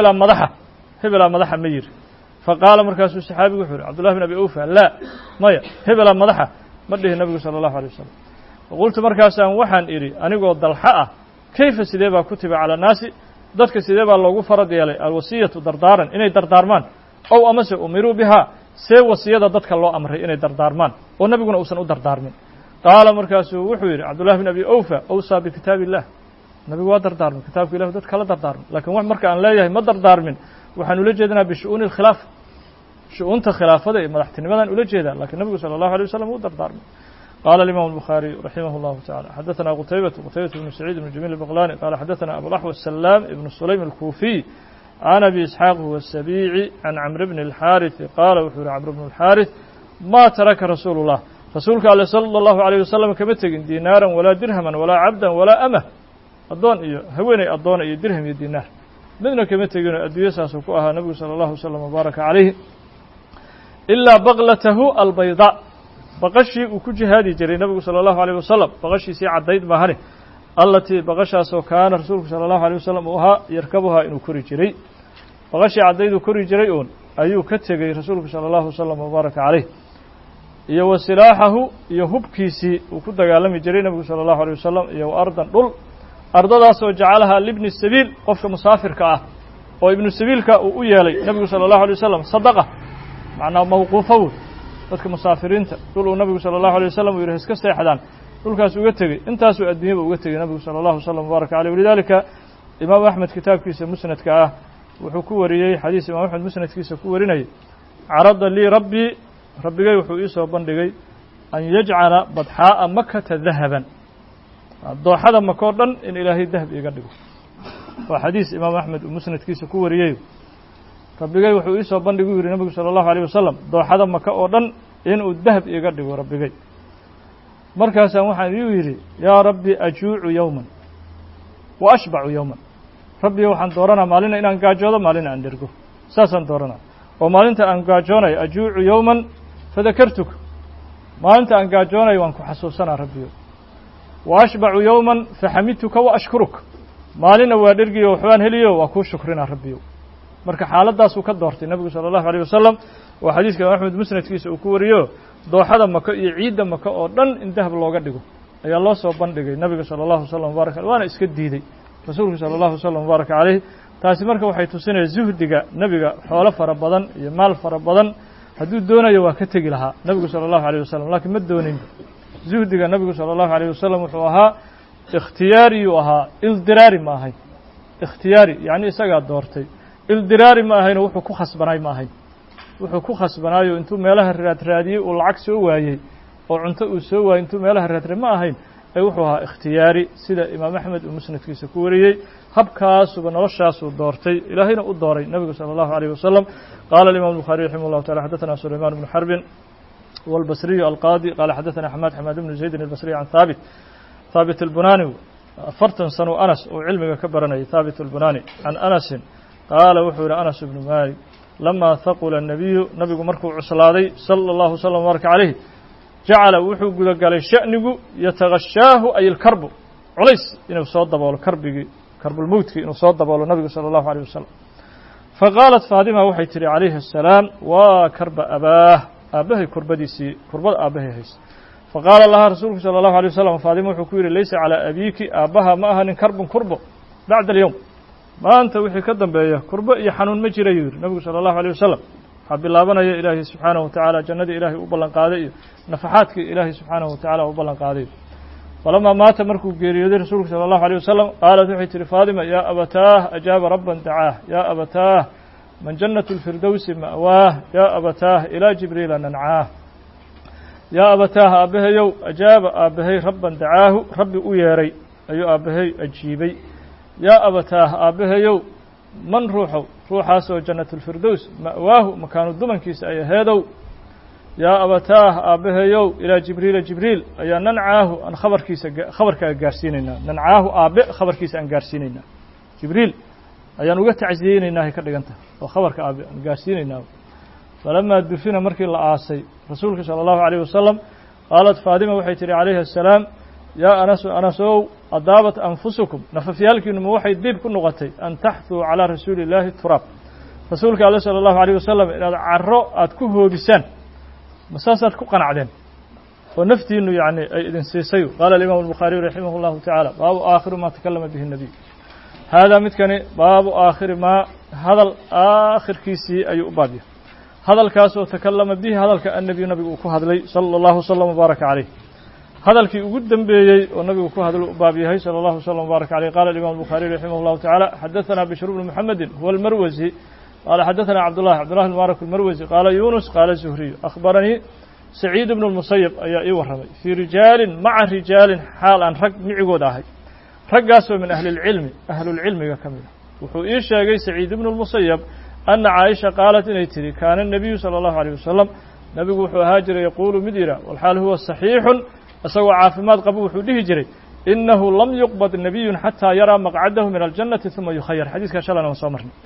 هبلا مدحة مير فقال مركز الصحابي وحور عبد الله بن أبي أوفى لا مايا هبلا مدحة مده النبي صلى الله عليه وسلم وقلت مركزا وحن إري أنا قلت الحق كيف سيدبا كتب على الناس ذاتك سيدبا لوغو فرض يلي الوصية دردارا إني دردارمان أو أمس أمروا بها سي وصية ذاتك الله أمره إني دردارمان والنبي قلنا أوسن دردارمين قال مركز وحوير عبد الله بن أبي أوفى أوصى بكتاب الله النبي قلنا دردارمين كتاب الله ذاتك لا دردارمين لكن وحن مركز أن لا يهي ما دردارمين وحن ولجدنا بشؤون الخلاف شؤون الخلافة مدحتني ماذا ولجدنا لكن النبي صلى الله عليه وسلم هو دردارمين قال الإمام البخاري رحمه الله تعالى حدثنا قتيبة بن سعيد بن جميل البغلاني قال حدثنا أبو الأحوص السلام بن سليم الكوفي عن أبي إسحاق والسبيعي عن عمرو بن الحارث قال وحور عمرو بن الحارث ما ترك رسول الله رسولك صلى الله عليه وسلم كمتق دينارا ولا درهما ولا عبدا ولا أمه هويني أضون درهم دينار بدنا كمتق أدوية ساسوكوها نبي صلى الله عليه وسلم وبارك عليه إلا بغلته البيضاء بقشي وكجي هذه جري النبي صلى الله عليه وسلم بقشي سي عديد مهني التي بقشها كان رسولك صلى الله عليه وسلم وها يركبها إنه كوري جري بقشي عديد وكوري جريون أيو كتغي رسولك صلى الله عليه وسلم وبارك عليه يو سلاحه يهب كيسي وكد قالم جري النبي صلى الله عليه وسلم يو أرضا دول أرضا سو جعلها لابن السبيل قفك مسافر كأه وابن السبيل كأويالي النبي صلى الله عليه وسلم صدقه معناه موقوفه dadka musaafiriinta dul uu nabigu sallallahu alayhi wasallam yiri iska seexdaan dulkaas uga tagay intaas uu adduunyada uga tagay nabigu sallallahu alayhi wasallam baraka alayhi walidalika imaam ahmed kitaabkiisa musnadka ah wuxuu ku wariyay xadiis imaam ahmed musnadkiisa ku warinay arada li rabbigay wuxuu ii soo bandhigay an yaj'ala badhaa makkah dhahaban dooxada makoo dhan in ilaahay dahab iga dhigo waa xadiis imaam ahmed musnadkiisa ku wariyay rabbigay wuxuu ii soo bandhigay yiri nabigu sallallahu alayhi wasallam dooxada maka oo dhan inuu dahab iga dhigo rabbigay markaas waxaan yiri yaa rabbi ajuu'u yawman wa ashba'u yawman rabbi waxaan dooranaa maalin inaan gaajoodo maalin aan dhergo saasan dooranaa oo maalinta aan gaajoonay ajuu'u yawman fadakartuk maalinta aan gaajoonay waan ku xasuusanaa rabbiyo wa ashba'u yawman fahamituka wa ashkuruk maalina waa dhergiyo waxaan heliyo waa ku shukrinaa rabbiyo marka xaaladaas uu ka doortay nabiga sallallahu alayhi wasallam oo xadiiska Ahmed musnadkiisa uu ku wariyo dooxada maka iyo ciidda maka oo dhan in dahab looga dhigo ayaa loo soo bandhigay nabiga sallallahu alayhi wasallam baraka waana iska diiday rasuulka sallallahu alayhi wasallam baraka alayhi taasi marka waxay tusinaya zuhdiga nebiga xoolo fara badan iyo maal fara badan hadduu doonayo waa ka tegi lahaa nebigu salى الlahu عalيه wasalam lakiin ma doonin zuhdiga nebigu salى الlahu عalيه wasalam wuxuu ahaa ikhtiyaariyuu ahaa ildiraari ma ahayn ikhtiyaari yacni isagaa doortay ildiraari ma ahayno wuxuu ku khasbanaay ma ahayn wuxuu ku khasbanaayo intuu meelaha raadraadiyey uu lacag soo waayey oo cunto uu soo waayey intuu meelaha raadray ma ahayn ee wuxuu ahaa ikhtiyaari sida imaam axmed uu musnadkiisa ku wariyey habkaasuba noloshaasuu doortay ilaahayna u dooray nebigu salى الlahu عalيه wasalam qaala الimam الbukhaariي raximah الlahu taعala xadaثna sulayman bnu xarbin والbصriyu alqaadi qaala xadaثna xamaad bnu zaydin الbصriي can haabit الbunani 40 sano anas uu cilmiga ka baranayay haabit الbunani can anasin qaala wuxuu yihi anas bnu malik lama haqula الnabiyu nabigu markuu cuslaaday salى الlahu وsلم وbaaraka عalayh jacala wuxuu gudagalay sha'nigu yatagashaahu ay ilkarbu culays inuu soo daboolo karbigii karbulmowtkii inuu soo daboolo nabigu salى الlahu عalيه wasalam faqaalat faadima waxay tihi calayhi الsalaam waa karba abaah aabbahay kurbadiisii kurbada aabbahay haysa faqaala lahaa rasuulku salى الlahu عalيه wasalam faadima wuxuu ku yidhi laysa calىa abiiki aabbaha ma ahanin karbun kurbo bacda alyowm maanta wixii ka dambeeya kurbo iyo xanuun ma jira yuu yidhi nabigu salى الlahu عalيه wasalam waxaa bilaabanaya ilaahay subxaanaه wa tacaala jannadii ilaahay u ballan qaaday iyo nafaxaadkii ilaahay subxaanaه wa tacaala u ballan qaaday falamaa maata markuu geeriyooday rasuulku salى الlahu عalيه wasalam qaalat waxay tihi faadima yaa abataah ajaaba rabban dacaah yaa abataah man jannaة اlfirdowsi ma'waah yaa abataah ilaa jibriila nancaah yaa abataah aabbahayow ajaaba aabbahay rabban dacaahu rabbi u yeeray ayuu aabbahay ajiibay yaa abataah aabbahayow man ruuxow ruuxaasoo jannaة اlfirdows ma'waahu makaanu dumankiisa ay aheedow yaa abataah aabbahayow ilaa jibriila jibriil ayaa nancaahu aan khabarkaaga gaarsiinaynaa nancaahu aabbe khabarkiisa aan gaarsiinaynaa jibriil ayaan uga tacsiyeynaynaa hay ka dhigan tahay oo khabarka aabbe aan gaarsiinaynaa falamaa dufina markii la aasay rasuulka salى الlahu عalيه wasalam qaalat faadima waxay tihi calayhi الsalaam yaa anasu anasow adaabat anfusukum nafafyaalkiinuma waxay diib ku noqotay an taxtuu calىa rasuuli اllaahi turaab rasuulka alle salى الlahu عalيه wasalam inaad caro aad ku hoobisaan ma saasaad ku qanacdeen oo naftiinu yani ay idin siisay qaala alimam الbukhaariyu raximah الlahu taعala baabu aakhiru ma takalama bihi الnabiy haadaa midkani baabu aakhiri maa hadal aakhirkiisii ayuu u baabya hadalkaasoo takalama bihi hadalka annabiyu nabigu uu ku hadlay salى الlahu وsلم وbaaraka عalayh hadalkii ugu dembeeyey oo nabigu ku hadlo u baab yahay salى الlahu وsلم وbaaraka عalayh qala الimam الbukhaariyu raximah الlahu taعala xadaثna bishr bnu mحamedi huwa اlmarwasi qaala xadaثna cabdالlah mubaarak اlmarwasi qaala yunus qaala zuhriyu akhbaranii saciid bnu الmusayب ayaa ii warramay fii rijaalin maca rijaalin xaal aan rag micigood ahay raggaasoo min ahli اlcilmi ahlulcilmiga ka mid a wuxuu ii sheegay saciid bnu الmusayب ana caaisha qaalat inay tihi kaana الnabiyu salى الlahu عalيه wasalam nabigu wuxuu ahaa jiray yaquulu mid yidha walxaal huwa صaxiixun isagoo caafimaad qabo wuxuu dhihi jiray inahu lam yuqbad nabiyun xataa yaraa maqcadahu min aljannati ثuma yukhayar xadiiskaa shalan aan soo marnay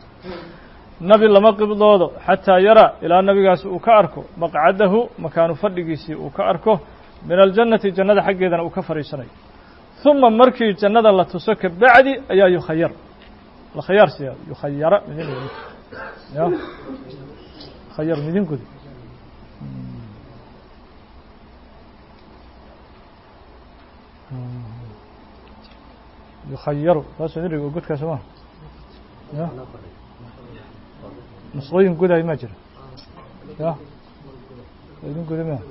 nabi lama qibdoodo xataa yaraa ilaa nabigaasi uu ka arko maqcadahu makaanu fadhigiisii uu ka arko min aljannati jannada xaggeedana uu ka fadhiisanayo ثuma markii jannada la tuso ka bacdi ayaa yukhayar la khayaar siyaa yukhayara midin ya khayar midin gudi yukhayaru taas idin dhigo godkaas ma ya nusqooyin goday ma jira ya idin gudi ma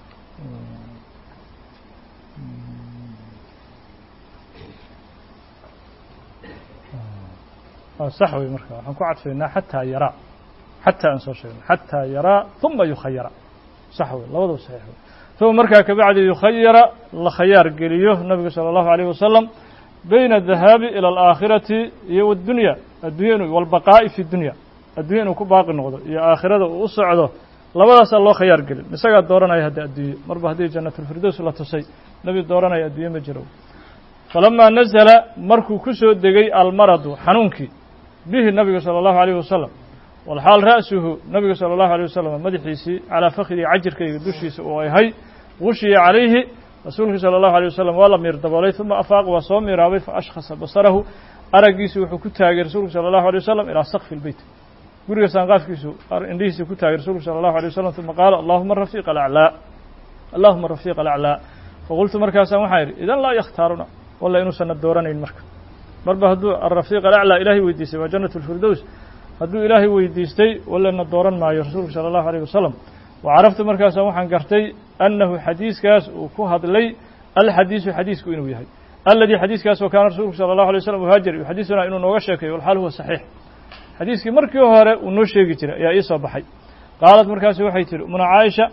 sax wey marka waxaan ku cadfaynaa xataa yaraa xataa aan soo sheegna xataa yaraa ثuma yukhayara sax wey labadaba saxiix wey ثuma markaa kabacdi yukhayara la khayaar geliyo nabiga salى الlahu عalيه wasalam bayna الdahaabi ilى الآakhirati iyo wالdunya addunya wاlbaqaa'i fi dunya addunya inuu ku baaqi noqdo iyo aakhirada uu u socdo labadaasaa loo khayaar gelin isagaa dooranaya hadda adduunye marba haddii janatulfirdows la tusay nebi dooranaya adduunye ma jiro falamaa nazala markuu ku soo degay almaradu xanuunkii bihi nabiga salى الlahu عalيه wasalam walxaal ra'suhu nabiga salى الlahu عalيه wasalam madaxiisii calaa fakidii cajirkayga dushiisa uu ahay gushiya calayhi rasuulkii salى الlahu عalيه wasalam waa la miir daboolay ثuma afaaq waa soo miiraabay faashkhasa basarahu araggiisii wuxuu ku taagay rasuulku salى الlahu عalيه wasalam ilaa sakfi اlbeyt guriga saanqaafkiisu indhihiisa ku taagay rasuulku salى الlahu عalيه wasalam ثuma qaala allahuma rafiiq alaclaa allahuma rafiiq alaclaa faqultu markaasaan waxaan idhi idan laa yakhtaaruna walla inuusanna dooranayn marka marba hadduu alrafiiq alaclaa ilaahay weydiistay waa jannat alfirdows hadduu ilaahay weydiistay walana dooran maayo rasuulku sala allahu alayh wasalam wa caraftu markaasa waxaan gartay annahu xadiiskaas uu ku hadlay alxadiisu xadiisku inuu yahay aladii xadiiskaasoo kaana rasuulku sala allahu alay wasalam uhaajir yuxadisuna inuu nooga sheekeeyo walxaal huwa saxiix xadiiskii markii hore uu noo sheegi jiray ayaa ii soo baxay qaalat markaasu waxay tihi umuna caaisha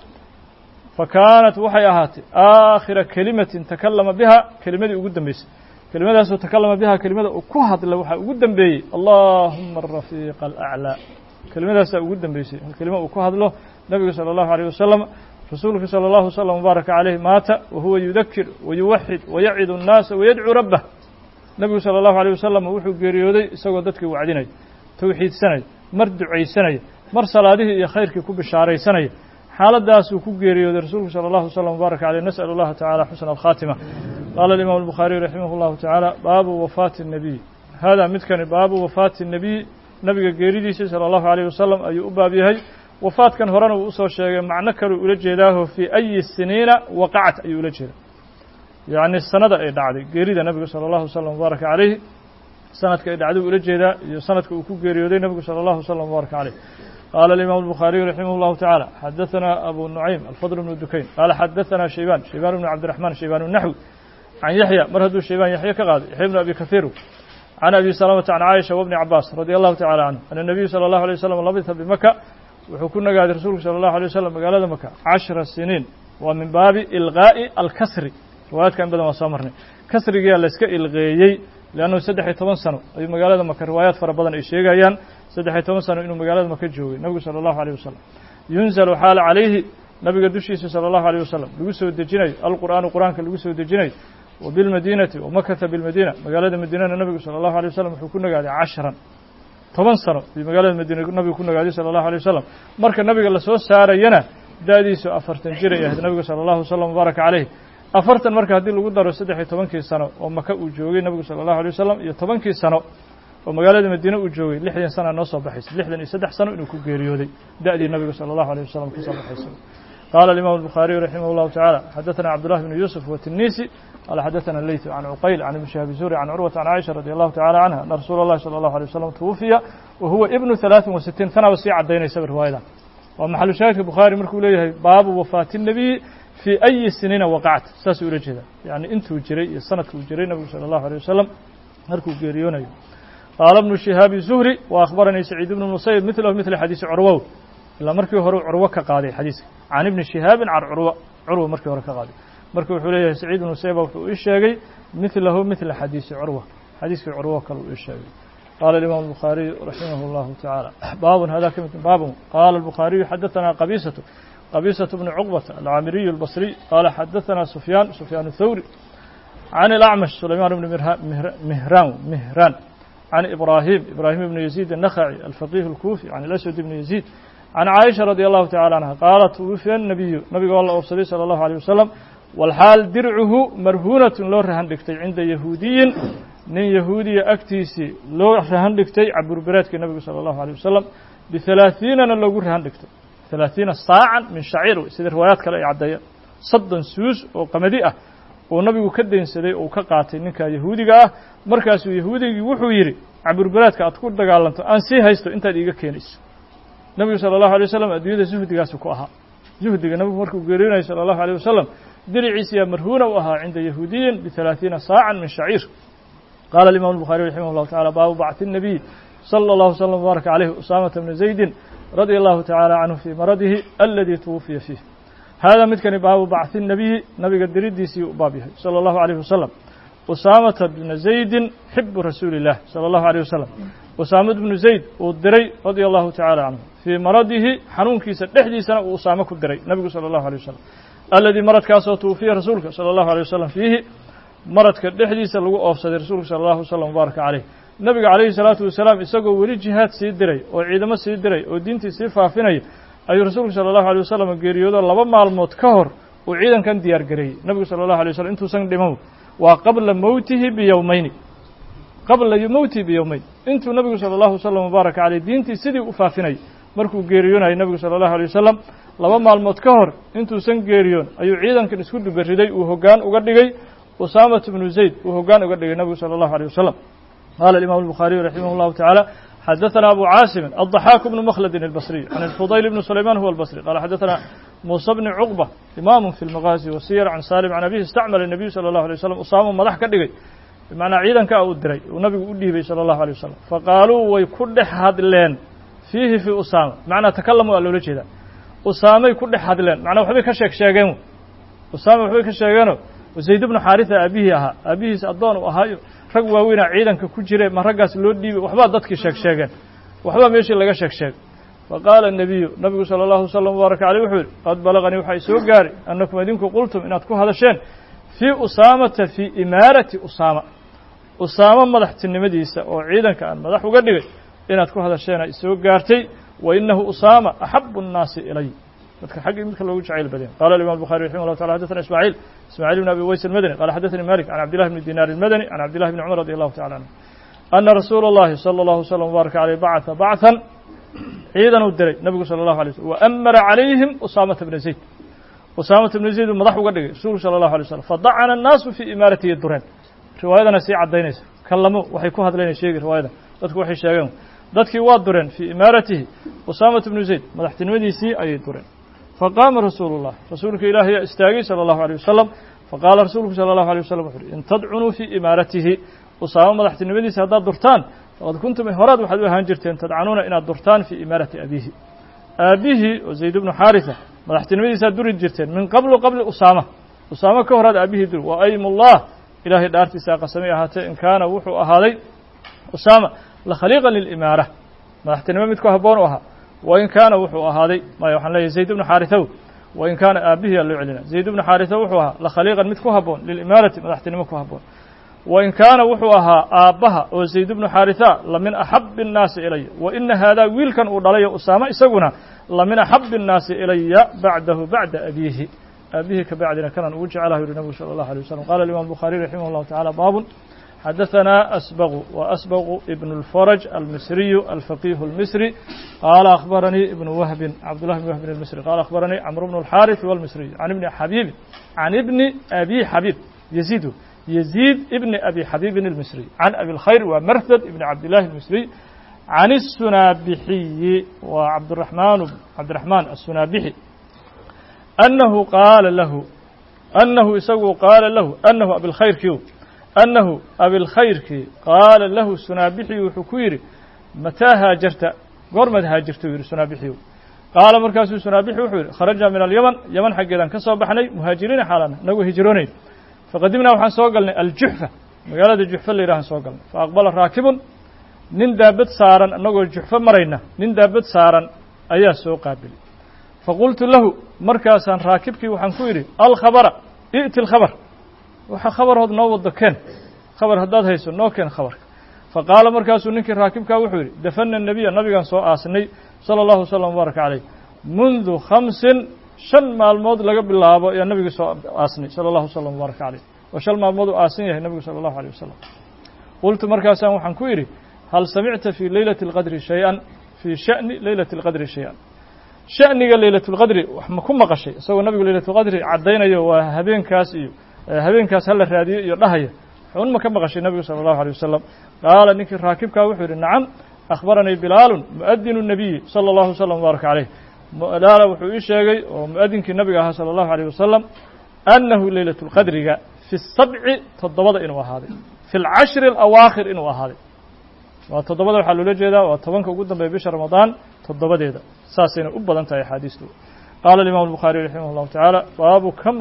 fakaanat waxay ahaatay aakhira kelimatin takallama biha kelimadii ugu dambeysay kelimadaasoo takallama biha kelimada uu ku hadla waxaa ugu dambeeyey allahuma arafiiqa alaclaa kelimadaasaa ugu dambeysay kelima uu ku hadlo nabigu sala allahu alayh wasalam rasuulku sala allahu wasalam mubaaraka caleyh maata wa huwa yudakir wayuwaxid wayacidu annaasa wayadcuu rabbah nebigu sala allahu alayh wasalam wuxuu geeriyooday isagoo dadka wacdinaya tawxiidsanaya mar ducaysanaya mar salaadihii iyo khayrkii ku bishaaraysanaya xaaladaasuu ku geeriyooday rasuulku sala allahu wasalam mubaaraka caleyh nas'al allaha tacala xusna alkhaatima qaala alimaamu albukhaariy raximah llahu tacaala baabu wafaati الnabiy hada midkani baabu wafaati الnabiy nabiga geeridiisa sala allahu alayh wasalam ayuu u baab yahay wafaadkan horena uu usoo sheegay macno kaleu ula jeedaaho fii ayi siniina waqacat ayuu ula jeeda yacni sanada ay dhacday geerida nebigu sala allahu wasalam mubaaraka caleyh sanadka ay dhacday ula jeedaa iyo sanadka uu ku geeriyooday nebigu sala allahu wasalam mubaaraka caleyh qaala alimaamu albukhaariyu raximah llahu tacaala xadaثana abu nucaym alfadl bnu dukayn qaala xadaثana shaybaan bnu cabdiraxmaan shaybaan naxwi can yaxya mar hadduu shaybaan yaxya ka qaaday yaxya bnu abi kahiir can abi salamata can caaisha wabni cabaas radi allahu tacala canhu ana nabiyu sala allahu alay wasalam labita bimaka wuxuu ku nagaaday rasuulku sala allahu alay wasalam magaalada maka 10 siniin waa min baabi ilqaa'i alkasri riwaayaadka in badan waa soo marnay kasrigiyaa layska ilqeeyey leannahu 13 sano ayuu magaalada maka riwaayaad fara badan ay sheegayaan 13 sano inuu magaalada maka joogay nabigu sala allahu alayh wasalam yunzalu xaala calayhi nabiga dushiisa sala allahu alayh wasalam lagu soo dejinayo alqur'aanu qur'aanka lagu soo dejinayo wa bilmadiinati wamakata bilmadiina magaalada madiinana nabigu sala allahu alay wasalam wuxuu ku nagaaday 10 sano ayuu magaalada madiina nabigu ku nagaaday sala allahu alay wasalam marka nabiga lasoo saarayana da'diisu 40 jir ay ahayd nabigu sala allahu wasalam mubaaraka caleyh 40 marka haddii lagu daro 13 sano oo maka uu joogay nabigu sala allahu alay wasalam iyo 10 sano oo magaalada madiine uu joogay 60 sana noo soo baxaysa 63 sano inuu ku geeriyooday da'dii nabigu sala allahu alay wasalam ku soo baxaysa qaala alimaamu albukhaariyu raximah llahu tacaala xadaثana cabdullahi bnu yuusuf watinisi qaala xadaثana leytu can cuqayl can ibni shihaabi zuhri can curwata can caaisha radi allahu tacala canha ana rasuula اllahi salى allahu alay wasalam twufiya wa huwa ibnu 63 tanaaba sii caddaynaysa riwaayadan waa maxalu shaahidka bukhaari markuu leeyahay baabu wafaati الnabiyi fii ayi siniina waqacat saasuu ula jeeda yani intuu jiray iyo sanadka uu jiray nabigu salى allahu alيه wasalam markuu geeriyoonayo qaala bnu shihaabi zuhri wa akhbaranii saciid ibnu musayib milahu mila xadiisi curwow ilaa markii hore curwo ka qaaday xadiiska can ibni shihaabin can curwa markii hore ka qaaday marka wuxuu leeyahay saciid ibnu musayib wuxuu ii sheegay milahu mila xadiisi curwa xadiiskii curwo kale uu ii sheegay qaala alimaamu albukhaariyu raximah llahu tacaala baabun hada ka mid baabun qaala albukhaariyu xadaثana qabiisatu bnu cuqbata alcaamiriyu albasriy qaala xadaثana sufyaan athawri can alacmash sulaymaan bni mihraan can ibrahim ibnu yaziid النخعي الفقيه الكوفي can الأswad bni yaziid can caaisha radi allahu tacala canha qaalat wufiya nabiyu nabiga waa la oofsaday salى allahu alيه wasalam walxaal dircuhu marhuunatun loo rahan dhigtay cinda yahuudiyin nin yahuudiya agtiisii loo rahan dhigtay caburbereedkii nabigu salى allahu alيه wasalam bihalaaثiinana loogu rahan dhigtay 30 saacan min shaciir sida riwaayaad kale ay caddeeyeen 30 suus oo qamadi ah oo nabigu ka daynsaday oo ka qaatay ninka yahuudiga ah markaasuu yahuudigii wuxuu yidhi caburberaadka aad ku dagaalanto aan sii haysto intaad iiga keenayso nabigu sala allahu alay wasalam adduunyada zuhdigaasu ku ahaa zuhdiga nabigu markuu geeriyoonayo sala allahu alيh wasalam diriciisiyaa marhuuna u ahaa cinda yahuudiyin ب30 saacan min shaciir qaala alimam الbukhariي raximah llahu tacala baabu bacثi الnabiy salى اllahu wslam mubaaraka caleyh usaamata bni zaydin radia allahu tacala canhu fii maradihi aladii twufiya fiih hada midkani baabu bacثi الnabiyi nabiga diridiisii u baab yahay salى اllahu عalيه wasalam usaamata bna zaydin xibu rasuuli اllah salى اllahu عalيه wasalam usaamad bnu zayd uu diray radia allahu tacala canhu fii maradihi xanuunkiisa dhexdiisana uu usaamo ku diray nabigu salى اllahu عalيه wasalam aladii maradkaasoo twufiya rasuulka salى اllahu عalيه wasalam fiihi maradka dhexdiisa lagu oofsaday rasuulka salى اllahu wasalam mubaaraka caleyh nabiga calayhi salaatu wasalaam isagoo weli jihaad sii diray oo ciidamo sii diray oo diintii sii faafinaya ayuu rasuulku sala allahu alay wasalam geeriyoodo 2 maalmood ka hor uu ciidankan diyaar gareeyey nabigu sala allahu alay wasalam intuusan dhiman waa qabla mowtihi biyowmayni qabla mowtihi biyowmayn intuu nabigu sala allahu wasalam mubaaraka caleyh diintii sidii u faafinayay markuu geeriyoonayay nabigu sala allahu alay wasalam 2 maalmood ka hor intuusan geeriyoon ayuu ciidankan isku dubariday uu hoggaan uga dhigay usaamat bnu zayd uu hoggaan uga dhigay nabigu sala allahu alay wasalam قال الإمام البخاري رحمه الله تعالى حدثنا أبو عاصم الضحاك بن مخلد البصري عن الفضيل بن سليمان هو البصري قال حدثنا موسى بن عقبة إمام في المغازي والسير عن سالم عن أبيه استعمل النبي صلى الله عليه وسلم أسامة مدح كدغي بمعنى عيدا كأودري ونبي أديه صلى الله عليه وسلم فقالوا ويكون هذلين فيه في أسامة معنى تكلموا قالوا له كذا أسامة يكون هذلين معنى وحبي كشك شيغانو أسامة وحبي كشيغانو وزيد بن حارثة أبيه أدون وهاي rag waaweyn ciidanka ku jiray ma raggaas loo dhiibay waxba dadkii sheegeen waxba meeshii laga sheeg faqala nabigu sallallahu alayhi wasallam baraka alayhi wuxuu qad balagani waxa soo gaari annakum idinku qultum inaad ku hadasheen fi usaamata fi imarati usaama madaxtinimadiisa oo ciidanka aan madax uga dhigay inaad ku hadasheen ay soo gaartay wa innahu usaama ahabbu an-naasi ilay dadka xaqii midka loogu jacayl badan qala al-imam al-bukhari rahimahullah ta'ala hadathana isma'il ibn abi ways al-madani qala hadathani malik an abdullah ibn dinar al-madani an abdullah ibn umar radiyallahu ta'ala anhu anna rasulullah sallallahu alayhi wasallam baraka alayhi ba'athan ciidan u diray nabigu sallallahu alayhi wasallam wa amara alayhim usama ibn zayd madax uga dhigay rasuulku sallallahu alayhi wasallam fada'ana an-nas fi imaratihi duran riwaayadana si cadaynaysa kallamo waxay ku hadlayeen sheegi riwaayada dadku waxay sheegeen dadkii waa dureen fi imaratihi usama ibn zayd madaxtinimadiisii ayay dureen فقام رسول الله رسولك إلهي استاغي صلى الله عليه وسلم فقال رسولك صلى الله عليه وسلم إن تدعنوا في إمارته أسامة مدحت النبي هذا الدرتان فقد كنتم هراد وحد هانجرتين تدعنون إن الدرتان في إمارة أبيه وزيد بن حارثة مدحت النبي سادور الجرتين من قبل أسامة كهراد أبيه در وأيم الله إلهي دارت ساق سميعها إن كان وحو أهالي أسامة لخليقا للإمارة مدحت النبي متكهبون وها وإن كان وحو أهادي ما يوحنا لي زيد بن حارثة وإن كان أبيه اللي علينا زيد بن حارثة وحوها لخليقا متكهبون للإمارة مدحتني مكهبون وإن كان وحوها آبها وزيد بن حارثة لمن أحب الناس إلي وإن هذا ويل كان أولي أسامة إسقنا لمن أحب الناس إلي بعد أبيه كبعدنا كان وجعله النبي صلى الله عليه وسلم قال الإمام البخاري رحمه الله تعالى باب حدثنا وأسبغ ابن الفرج المصري الفقيه المصري قال أخبرني ابن وهب عبد الله بن وهب المصري قال أخبرني عمرو بن الحارث والمصري عن ابن أبي حبيب يزيد ابن أبي حبيب المصري عن أبي الخير ومرثد ابن عبد الله المصري عن السنابحي وعبد الرحمن السنابحي أنه قال له أنه أبي الخير أنه أبي الخير قال له سنابحي وحكيري متى هاجرت قرمت هاجرت سنابحي قال مركز سنابحي وحكيري خرجنا من يمن حقنا كصبحني مهاجرين حالنا نقول هجروني فقدمنا وحن سوقلنا الجحفة مقالة الجحفة اللي راح سوقلنا فأقبل راكب نندابت سارا نقول الجحفة مرينا نندابت سارا أيا سوق قابل فقلت له مركز راكبك وحن كويري الخبر ائت الخبر waxa khabar hod noo wado keen khabar hadaad hayso noo keen khabarka faqaala markaasuu ninkii raakibka wuxuu yiri dafana nabigan soo aasnay sallallahu alayhi wasallam baraka alayhi mundu 5 maalmood laga bilaabo ee nabiga soo aasnay sallallahu alayhi wasallam baraka alayhi wa shal maalmood aasin yahay nabiga sallallahu alayhi wasallam qultu markaasaan waxaan ku yiri hal sami'ta fi laylati al-qadri shay'an fi sha'ni laylati al-qadri shay'an sha'niga laylatul qadri wax ma ku maqashay isagoo nabiga laylatul qadri cadeynayo waa habeenkaas hal raadiyo iyo dhahaya xun ma ka maqashay nabiga sallallahu alayhi wasallam qaala ninkii raakibka wuxuu yiri nacam akhbarani bilal muadinu nabiy sallallahu alayhi wasallam baraka alayhi bilal wuxuu ii sheegay oo muadinkii nabiga ahaa sallallahu alayhi wasallam annahu laylatul qadriga fi sab'i todobada inuu ahaaday fi al-ashr al-awaakhir inuu ahaaday waa todobada waxa loo jeedaa waa 10ka ugu dambeeyay bisha ramadaan todobadeeda saasina u badan tahay xadiistu qaala al-imam al-bukhari rahimahullah ta'ala baabu kam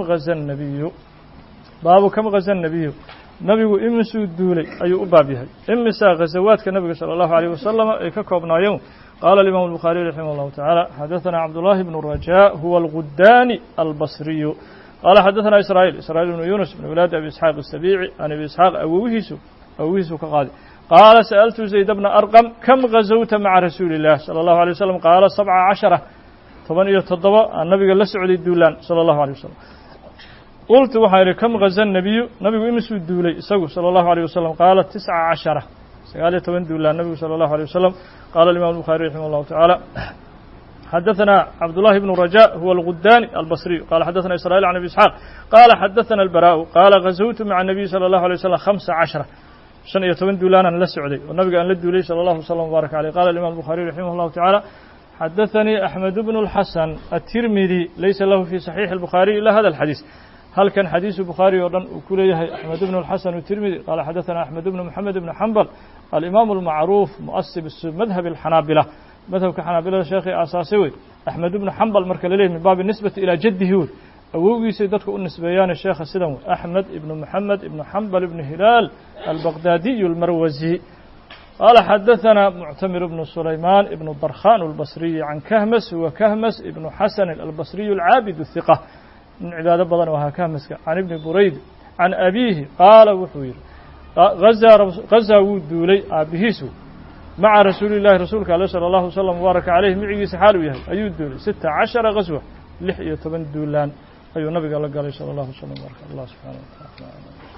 ghaza an-nabiy nabigu imisuu duulay ayuu u baab yahay imisa ghazawaadka nabiga sallallahu alayhi wasallam ay ka koobnaayeen qaala al-imam al-bukhari rahimahullah ta'ala hadathana abdullah ibn rajaa huwa al-ghuddani al-basri qala hadathana israa'il ibn yunus ibn walad abi ishaq as-sabi'i an abi ishaq awihisu ka qaadi qala sa'altu zayd ibn arqam kam ghazawta ma'a rasulillah sallallahu alayhi wasallam qala 17 17 nabiga la socday duulaan sallallahu alayhi wasallam قلت وحير كم غزا النبي إمسو الدولي إساقو صلى الله عليه وسلم قال 19 سقالة دولة النبي صلى الله عليه وسلم قال الإمام البخاري رحمه الله تعالى حدثنا عبد الله بن رجاء هو الغداني البصري قال حدثنا إسرائيل عن أبي إسحاق قال حدثنا البراء قال غزوت مع النبي صلى الله عليه وسلم 15 شن يتمن دولانا لسعودي والنبي قال للدولي صلى الله وسلم وبارك عليه قال الإمام البخاري رحمه الله تعالى حدثني أحمد بن الحسن الترمذي ليس له في صحيح البخاري إلا هذا الحديث هل كان حديث البخاري وكله أحمد بن الحسن الترمذي قال حدثنا أحمد بن محمد بن حنبل الإمام المعروف مؤسس مذهب الحنابلة مذهب كحنابلة شيخي أساسي أحمد بن حنبل مركل إليه من باب النسبة إلى جده أوجي سيدتك النسبيان الشيخ السلم أحمد بن محمد بن حنبل بن هلال البغدادي المروزي قال حدثنا معتمر بن سليمان بن الضرخان البصري عن كهمس وكهمس بن حسن البصري العابد الثقة من عبادة بدن وها كهمس عن ابن بريد عن أبيه قال وحوير غزا ودولي أبيهسو مع رسول الله رسولك عليه صلى الله وسلم وبارك عليه معي سحال وياه أيو الدولي 16 غزوة لحية 8 دولان أيو النبي قال صلى الله عليه وسلم وبارك الله سبحانه وتعالى